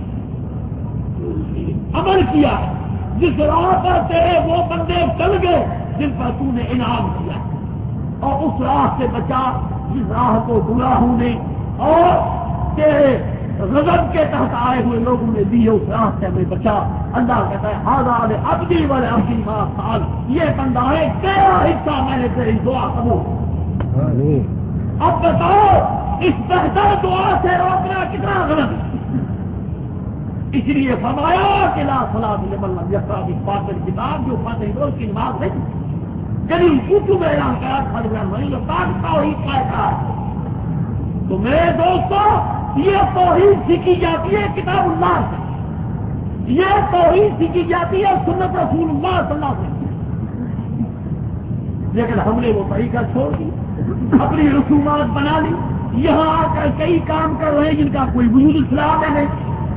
S1: عمل کیا، جس راہ پر تیرے وہ بندے چل گئے جن پر تو نے انعام کیا، اور اس راہ سے بچا جس راہ کو گناہوں نے اور تیرے غضب کے تحت آئے ہوئے لوگوں نے دی، اس راہ سے ہمیں بچا. اللہ کہتا ہے ھذا لعبدی ولعبدی ما قال. یہ بندہ ہے تیرا حصہ، میں نے تیری دعا قبول. اب بتاؤ اس بہتر دعا سے روکنا کتنا غلط ہے. اس لیے فرمایا کہ لا صلاۃ لمن لم یقرأ بفاتحۃ الکتاب، جو فاتحہ روز کی نماز نہیں جلیل کتب اعلان کرا خالدہ نہیں جو پاک توحید کا اقرار. تو میرے دوستوں یہ توحید سیکھی جاتی ہے کتاب اللہ سے، یہ توحید سیکھی جاتی ہے سنت رسول اللہ صلی اللہ علیہ وسلم. لیکن ہم نے وہ طریقہ چھوڑ دی، اپنی رسومات بنا لی، یہاں آ کر کئی کام کر رہے ہیں جن کا کوئی وجود اسلام میں نہیں،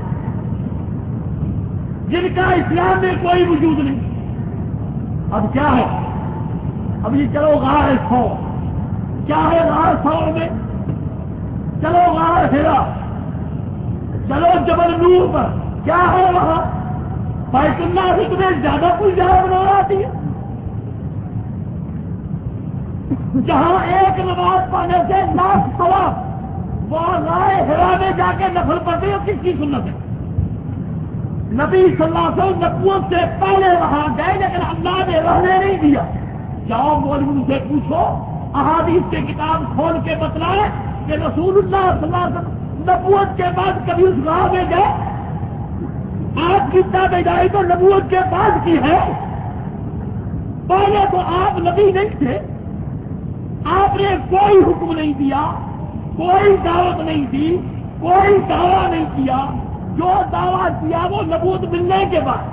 S1: جن کا اسلام میں کوئی وجود نہیں. اب کیا ہے؟ اب یہ چلو غار سو، کیا ہے غار سو میں؟ چلو غار ہرا، چلو جبل نور پر، کیا ہے وہاں؟ بیت اللہ سے تمہیں زیادہ کچھ جگہ بنا آتی ہے. جہاں ایک نماز پڑھنے سے لاکھ ثواب، وہ رائے ہرا میں جا کے نفل پڑھتے ہو کس کی سنت ہے؟ نبی صلی اللہ علیہ وسلم نبوت سے پہلے وہاں گئے لیکن اللہ نے رہنے نہیں دیا۔ جاؤ مولوی سے پوچھو، احادیث کے کتاب کھول کے بتلائے کہ رسول اللہ صلی اللہ علیہ وسلم نبوت کے بعد کبھی اس گاہ میں گئے؟ آپ کی تابعداری تو نبوت کے بعد کی ہے، پہلے تو آپ نبی نہیں تھے، آپ نے کوئی حکم نہیں دیا، کوئی دعوت نہیں دی، کوئی دعویٰ نہیں کیا، جو دعویٰ کیا وہ نبوت ملنے کے بعد۔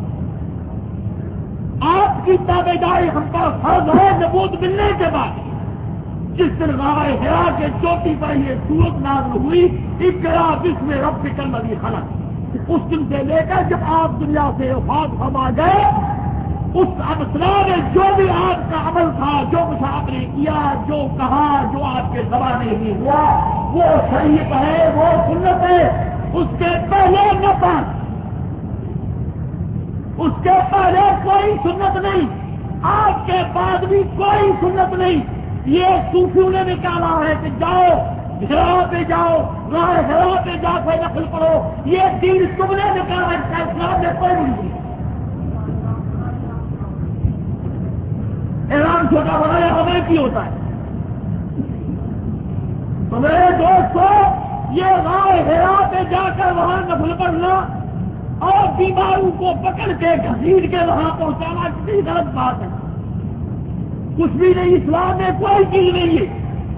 S1: آپ کی تابعداری ہم پر فرض ہے نبوت ملنے کے بعد۔ جس دن غار حرا کے چوٹی پر یہ سورت نازل ہوئی، اقرا بسم ربک الذی خلق، اس دن سے لے کر جب آپ دنیا سے وفات فرما گئے، اس ابتلا میں جو بھی آپ کا عمل تھا، جو کچھ آپ نے کیا، جو کہا، جو آپ کے زبانے میں ہوا، وہ شریعت ہے، وہ سنت ہے۔ اس کے پہلے نہ پاس، اس کے پہلے کوئی سنت نہیں، آپ کے بعد بھی کوئی سنت نہیں۔ یہ صوفیوں نے نکالا ہے کہ جاؤ ہرا پہ جاؤ، راہ ہرا پہ جا کے نفل پڑھو، یہ دین تم نے نکالا ہے، اس کا اسلام نے کوئی نہیں دیا۔ اعلان چھوٹا بڑا یہ ہمیں کی ہوتا ہے؟ تو میرے دوستو، یہ راہ ہرا پہ جا کر وہاں نفل پڑھنا اور بیماروں کو پکڑ کے گھسیٹ کے وہاں پہنچانا کتنی غلط بات ہے۔ کچھ بھی نہیں، اسلام میں کوئی چیز نہیں ہے،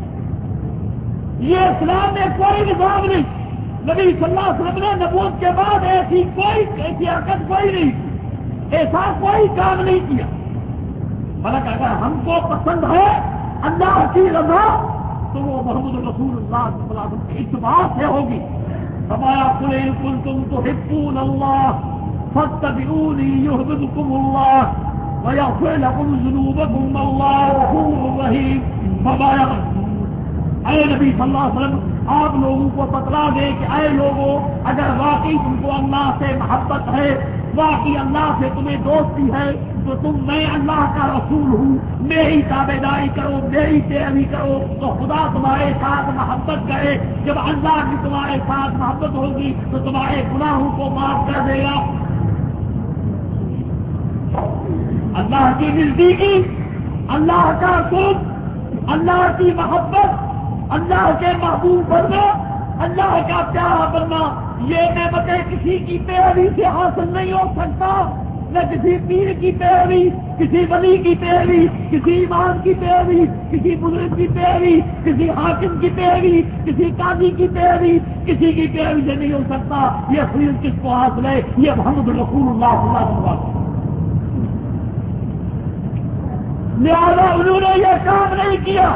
S1: یہ اسلام میں کوئی نظام نہیں۔ نبی صلی اللہ علیہ وسلم نے نبوت کے بعد ایسی کوئی ایسی حرکت کوئی نہیں کی، ایسا کوئی کام نہیں کیا۔ بلکہ اگر ہم کو پسند ہے اللہ کی رضا تو وہ محمد رسول اللہ صلی اللہ علیہ وسلم کے اتباع سے ہوگی۔ فرمایا قل ان کنتم تحبون اللہ فاتبعونی یحببکم اللہ ویغفر لکم ذنوبکم واللہ غفور رحیم۔ فرمایا اے نبی صلی اللہ علیہ وسلم، آپ لوگوں کو بتلا دے کہ اے لوگوں، اگر واقعی تم کو اللہ سے محبت ہے، واقعی اللہ سے تمہیں دوستی ہے، تو تم میں اللہ کا رسول ہوں، میری تابعداری کرو، میری پیروی کرو، تو خدا تمہارے ساتھ محبت کرے۔ جب اللہ کی تمہارے ساتھ محبت ہوگی تو تمہارے گناہوں کو معاف کر دے گا۔ اللہ کی نزدیکی، اللہ کا قرب، اللہ کی محبت، اللہ کے محبوب بننا، اللہ کا پیارا بننا، یہ نعمتیں کسی کی پیروی سے حاصل نہیں ہو سکتا، نہ کسی پیر کی پیروی، کسی ولی کی پیروی، کسی امام کی پیروی، کسی بزرگ کی پیروی، کسی حاکم کی پیروی، کسی قاضی کی پیروی، کسی کی پیروی سے نہیں ہو سکتا۔ یہ خیر کس کو حاصل ہے؟ یہ محمد رسول اللہ صلی اللہ علیہ وسلم۔ لہذا انہوں نے یہ کام نہیں کیا۔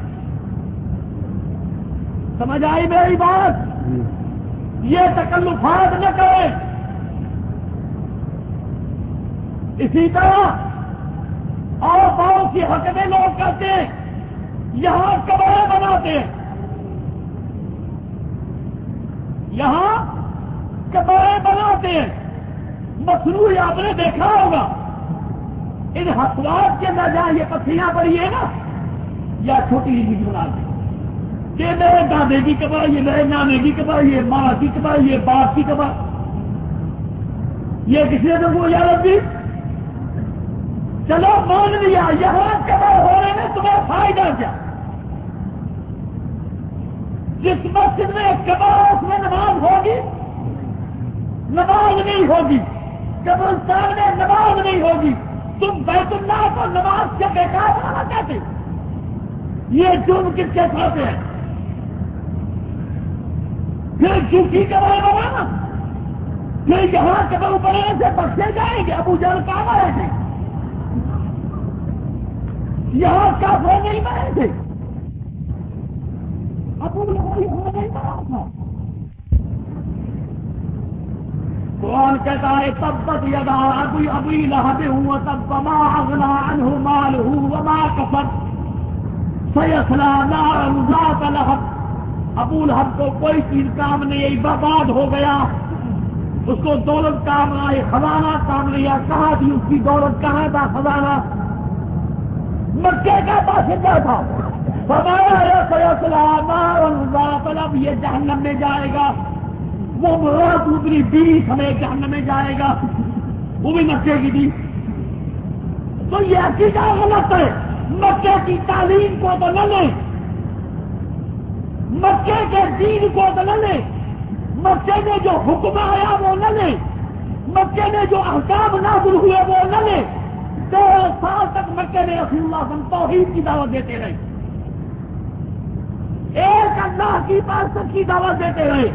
S1: سمجھ آئی میری بات؟ یہ تکلفات نہ کریں۔ اسی طرح اور بہت سی حرکتیں لوگ کرتے ہیں، یہاں قبریں بناتے ہیں، یہاں قبریں بناتے ہیں، مصنوعی آپ نے دیکھا ہوگا ان ہسوات کے اندر جہاں یہ پتھریاں پڑی ہیں نا، یا چھوٹی سی بنا دی، یہ میرے دادے کی قبر، یہ میرے نانے کی قبر، یہ ماں کی قبر، یہ باپ کی قبر، یہ کسی نے تم کو اجازت دی؟ چلو مان لیا، یہاں قبر ہونے میں تمہیں فائدہ کیا؟ جس مسجد میں قبر اس میں نماز ہوگی، نماز نہیں ہوگی، قبرستان میں نماز نہیں ہوگی، تم بیت اللہ کو نماز کے بیکار بنانا چاہتے؟ یہ جرم کس کے ساتھ ہے؟ پھر جھوٹی قبر بنانا، پھر یہاں قبر بنانے سے بچے جائیں گے؟ ابو جہل کہاں مرے تھے؟ یہاں کافر نہیں مرے تھے، ابو لہب یہاں نہیں مرا تھا۔ قرآن کہتا ہے تبت یدا ابی ابی لہب وتب ما اغنی عنہ مالہ وما کسب سیصلی نارا ذات لہب۔ ابو لہب کو کوئی چیز کام نہیں آئی، برباد ہو گیا، اس کو دولت کام نہ آئی، خزانہ کام نہیں آیا، کہاں تھی اس کی دولت، کہاں تھا خزانہ؟ مکے کا باشندہ تھا، فرمایا اب یہ جہنم میں جائے گا، وہ مراد دوسری بیس ہمیں جہنم میں جائے گا، وہ بھی مکے کی تھی. تو یہ عقیدہ غلط ہے. مکے کی تعلیم کو تو نہ لیں، مکے کے دین کو تو نہ لیں، مکے میں جو حکم آیا وہ نہ لیں، مکے میں جو احکام نازل ہوئے وہ نہ لیں. تیرہ سال تک مکے میں رسول اللہ صلی اللہ علیہ وسلم توحید کی دعوت دیتے رہے، ایک اللہ کی عبادت کی دعوت دیتے رہے،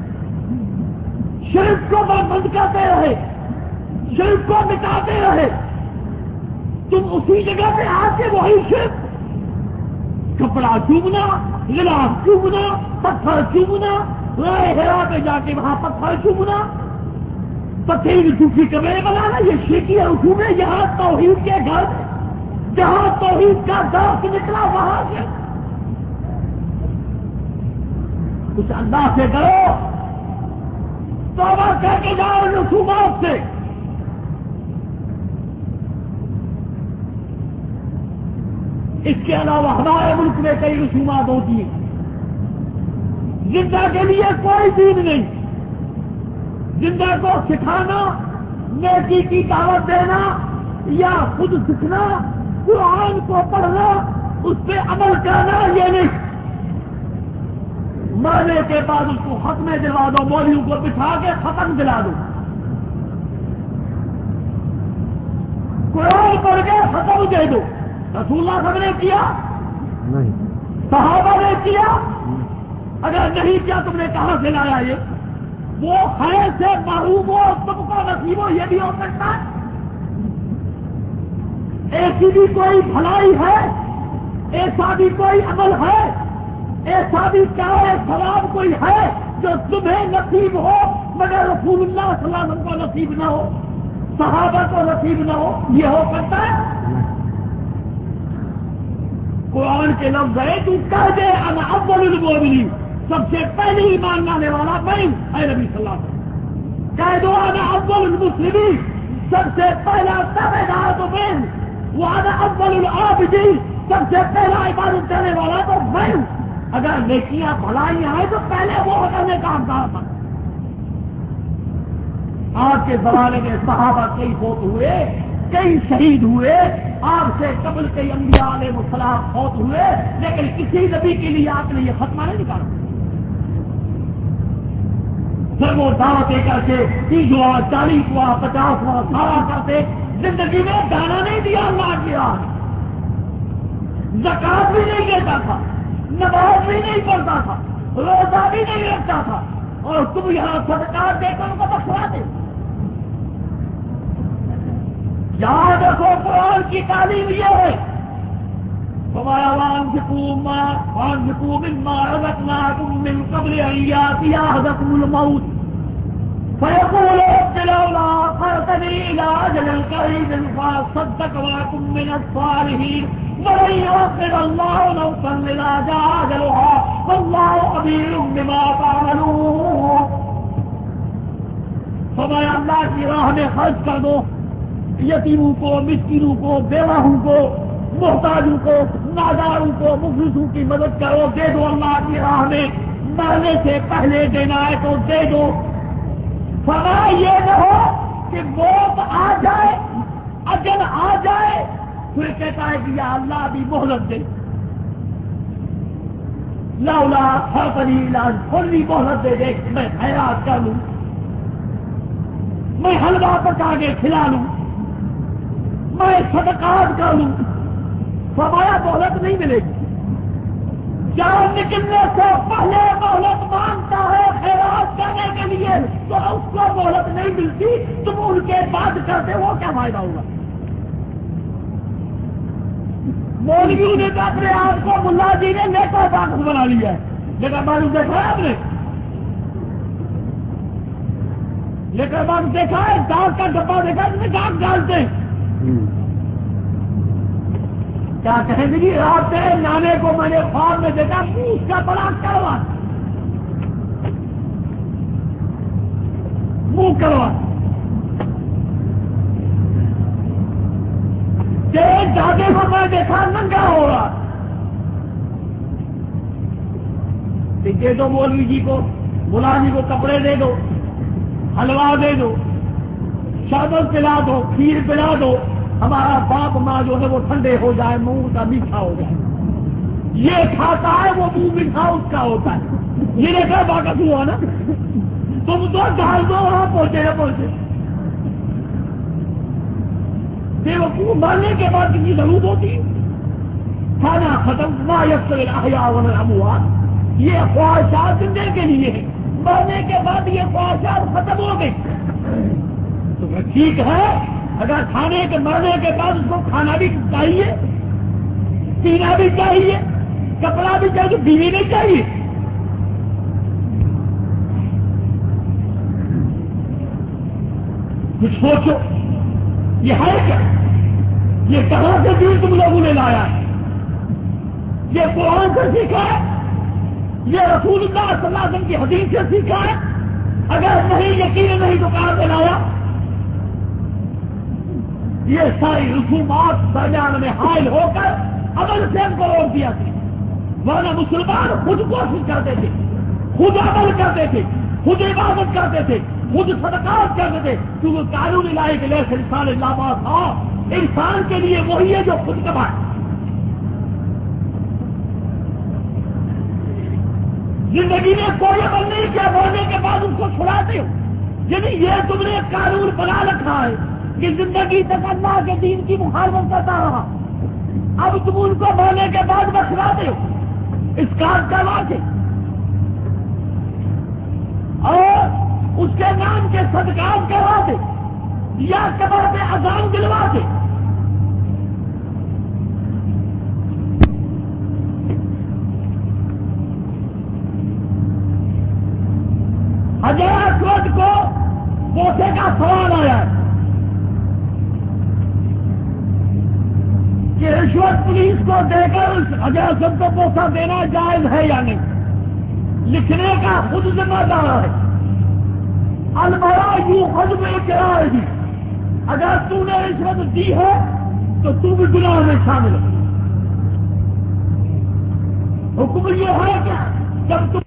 S1: شرک کو بند کرتے رہے، شرک کو مٹاتے رہے. تم اسی جگہ پہ آ کے وہی شرک، کپڑا چومنا، گلاس چومنا، پتھر چومنا، رائے ہرا پہ جا کے وہاں پتھر چومنا، پتھر جھوٹی کمرے بنانا، یہ شرکی رسوم ہے. یہاں توحید کے گھر، جہاں توحید کا درخت نکلا وہاں سے کچھ اللہ سے ڈرو، توبہ کر کے جاؤ رسومات سے. اس کے علاوہ ہمارے ملک میں کئی رسومات ہوتی ہیں. زندہ کے لیے کوئی دین نہیں، زندہ کو سکھانا، نیکی کی دعوت دینا یا خود سیکھنا، قرآن کو پڑھنا، اس پہ عمل کرنا، یہ نہیں. مرنے کے بعد اس کو ختم دلوا دو، مولویوں کو بٹھا کے ختم دلا دو. قرآن پڑھ کے ختم دے دو. رسول اللہ صلی اللہ علیہ وسلم نے کیا؟ نہیں. صحابہ نے کیا؟ اگر نہیں کیا تم نے کہاں سے لایا؟ یہ وہ خیر سے محروم ہو، تم کو نصیب ہو، یہ بھی ہو سکتا ہے. ایسی بھی کوئی بھلائی ہے، ایسا بھی کوئی عمل ہے، ایسا بھی کار ثواب کوئی ہے جو تمہیں نصیب ہو مگر رسول اللہ صلی اللہ علیہ وسلم کو نصیب نہ ہو، صحابہ کو نصیب نہ ہو؟ یہ ہو سکتا ہے؟ قرآن کے لفظ ہے تو کہہ دے انا اول المؤمنین، سب سے پہلے ایمان لانے والا میں، اے نبی صلی اللہ علیہ وسلم. کہہ دو انا اول المسلمین، سب سے پہلا تابعدار تو میں ہوں. وانا اول العابدین، سب سے پہلا عبادت کرنے والا تو میں ہوں. اگر نیکیاں بھلائیاں ہیں تو پہلے وہ کرنے کا کام تھا. آج کے زمانے میں صحابہ کئی فوت ہوئے، کئی شہید ہوئے، آپ سے قبل کئی انبیاء علیہ السلام فوت ہوئے، لیکن کسی نبی کے لیے آپ نے یہ ختمہ نہیں نکالا. جب وہ دعوتیں کر کے تیس ہوا، چالیس ہوا، پچاس ہوا، سارا کرتے، زندگی میں دانا نہیں دیا اللہ کی راہ، زکات بھی نہیں دیتا تھا، نماز بھی نہیں پڑھتا تھا، روزہ بھی نہیں رکھتا تھا، اور تم یہاں صدقات دے کر ان کو بخشوا دے. یاد رکھو قرآن کی تعلیم یہ ہے، وَأَنفِقُوا مِمَّا رَزَقْنَاكُم مِّن قَبْلِ أَن يَأْتِيَ أَحَدَكُمُ الْمَوْتُ فَيَقُولُ رَبِّ لَوْلَا أَخَّرْتَنِي إِلَىٰ أَجَلٍ قَرِيبٍ فَأَصَّدَّقَ وَأَكُن مِّنَ الصَّالِحِينَ وَلَن يُؤَخِّرَ اللَّهُ نَفْسًا إِذَا جَاءَ أَجَلُهَا وَاللَّهُ خَبِيرٌ بِمَا تَعْمَلُونَ. فرمایا اللہ کی راہ میں خرچ کر دو، یتیموں کو، مسکینوں کو، بیواہوں کو، محتاجوں کو، ناداروں کو، مفلسوں کی مدد کرو، دے دو اللہ کی راہ میں. مرنے سے پہلے دینا ہے تو دے دو. فرمایا یہ نہ ہو کہ موت آ جائے، اجل آ جائے، پھر کہتا ہے کہ یا اللہ ابھی مہلت دے، لولا اخرتنی الی، تھوڑی مہلت دے دے، میں خیرات کر لوں، میں حلوہ پکا کے کھلا لوں، میں صدقات کر لوں. فرمایا مہلت نہیں ملے گی. جان نکلنے سے پہلے مہلت مانگتا ہے خیرات کرنے کے لیے تو اس کو مہلت نہیں ملتی، تم ان کے بعد کرتے ہو کیا فائدہ ہوگا؟ مولویوں نے تو اپنے آپ کو ملا جی نے نیتا باکس بنا لیا ہے. لیکن معلوم دیکھا ہے آپ نے؟ لیکن باکس دیکھا ہے؟ ڈاک کا ڈبہ دیکھا ہے؟ ڈاک ڈالتے ہیں. کیا کہیں گے جی رات سے نانے کو میں نے خواب میں دیکھا پوچھ کا بڑا کروا منہ کروا. تیرے دادے کو میں دیکھا ننگا ہو رہا، دے دو مولوی جی کو، ملا جی کو کپڑے دے دو، حلوہ دے دو، شربت پلا دو، کھیر پلا دو، ہمارا باپ ماں جو ہے وہ ٹھنڈے ہو جائے، منہ کا میٹھا ہو جائے۔ یہ کھاتا ہے وہ منہ میٹھا اس کا ہوتا ہے، یہ دیکھا باقت ہوا نا، تم تو ڈال دو وہاں پہنچے نہ پہنچے۔ بیوقوف مارنے کے بعد کتنی ضرورت ہوتی ہے؟ کھانا ختم، ما یسر الاحیاء والاموات، یہ خواہشات زندے کے لیے ہے، مرنے کے بعد یہ خواہشات ختم ہو گئی تو وہ ٹھیک ہے۔ اگر کھانے کے مرنے کے بعد اس کو کھانا بھی چاہیے، پینا بھی چاہیے، کپڑا بھی چاہیے، بیوی نہیں چاہیے۔ کچھ سوچو، یہ ہے کیا؟ یہ کہاں سے دین تم لوگوں نے لایا ہے؟ یہ قرآن سے سیکھا ہے؟ یہ رسول اللہ صلی اللہ علیہ وسلم کی حدیث سے سیکھا ہے؟ اگر نہیں یقین نہیں تو کہاں سے لایا؟ یہ ساری رسومات درمیان میں حائل ہو کر عمل سے ہم کو روک دیا تھا، ورنہ مسلمان خود کوشش کرتے تھے، خود عمل کرتے تھے، خود عبادت کرتے تھے، خود صدقات کرتے تھے، کیونکہ قانون الہی کے لیے انسان اللہ تھا، انسان کے لیے وہی ہے جو خود کمائے۔ زندگی میں کوئی عمل نہیں کیا، مرنے کے بعد اس کو چھڑاتے ہو، یعنی یہ تم نے قانون بنا رکھا ہے کہ زندگی تک اللہ کے دین کی مخالفت کرتا رہا، اب تم ان کو مرنے کے بعد بخشواتے ہو اس کام کروا کے، اور اس کے نام کے صدقات کرواتے یا قبر پہ اذان دلواتے۔ حجر اسود کو بوسے کا سوال آیا ہے کہ رشوت پولیس کو دے کر حجر اسود کو بوسہ دینا جائز ہے یا نہیں؟ لکھنے کا خود ذمہ دار ہے، المرا یوں خود میں اقرار ہی، اگر تو نے رشوت دی ہے تو تو بھی گناہ میں شامل ہے۔ حکم یہ ہے کہ جب تم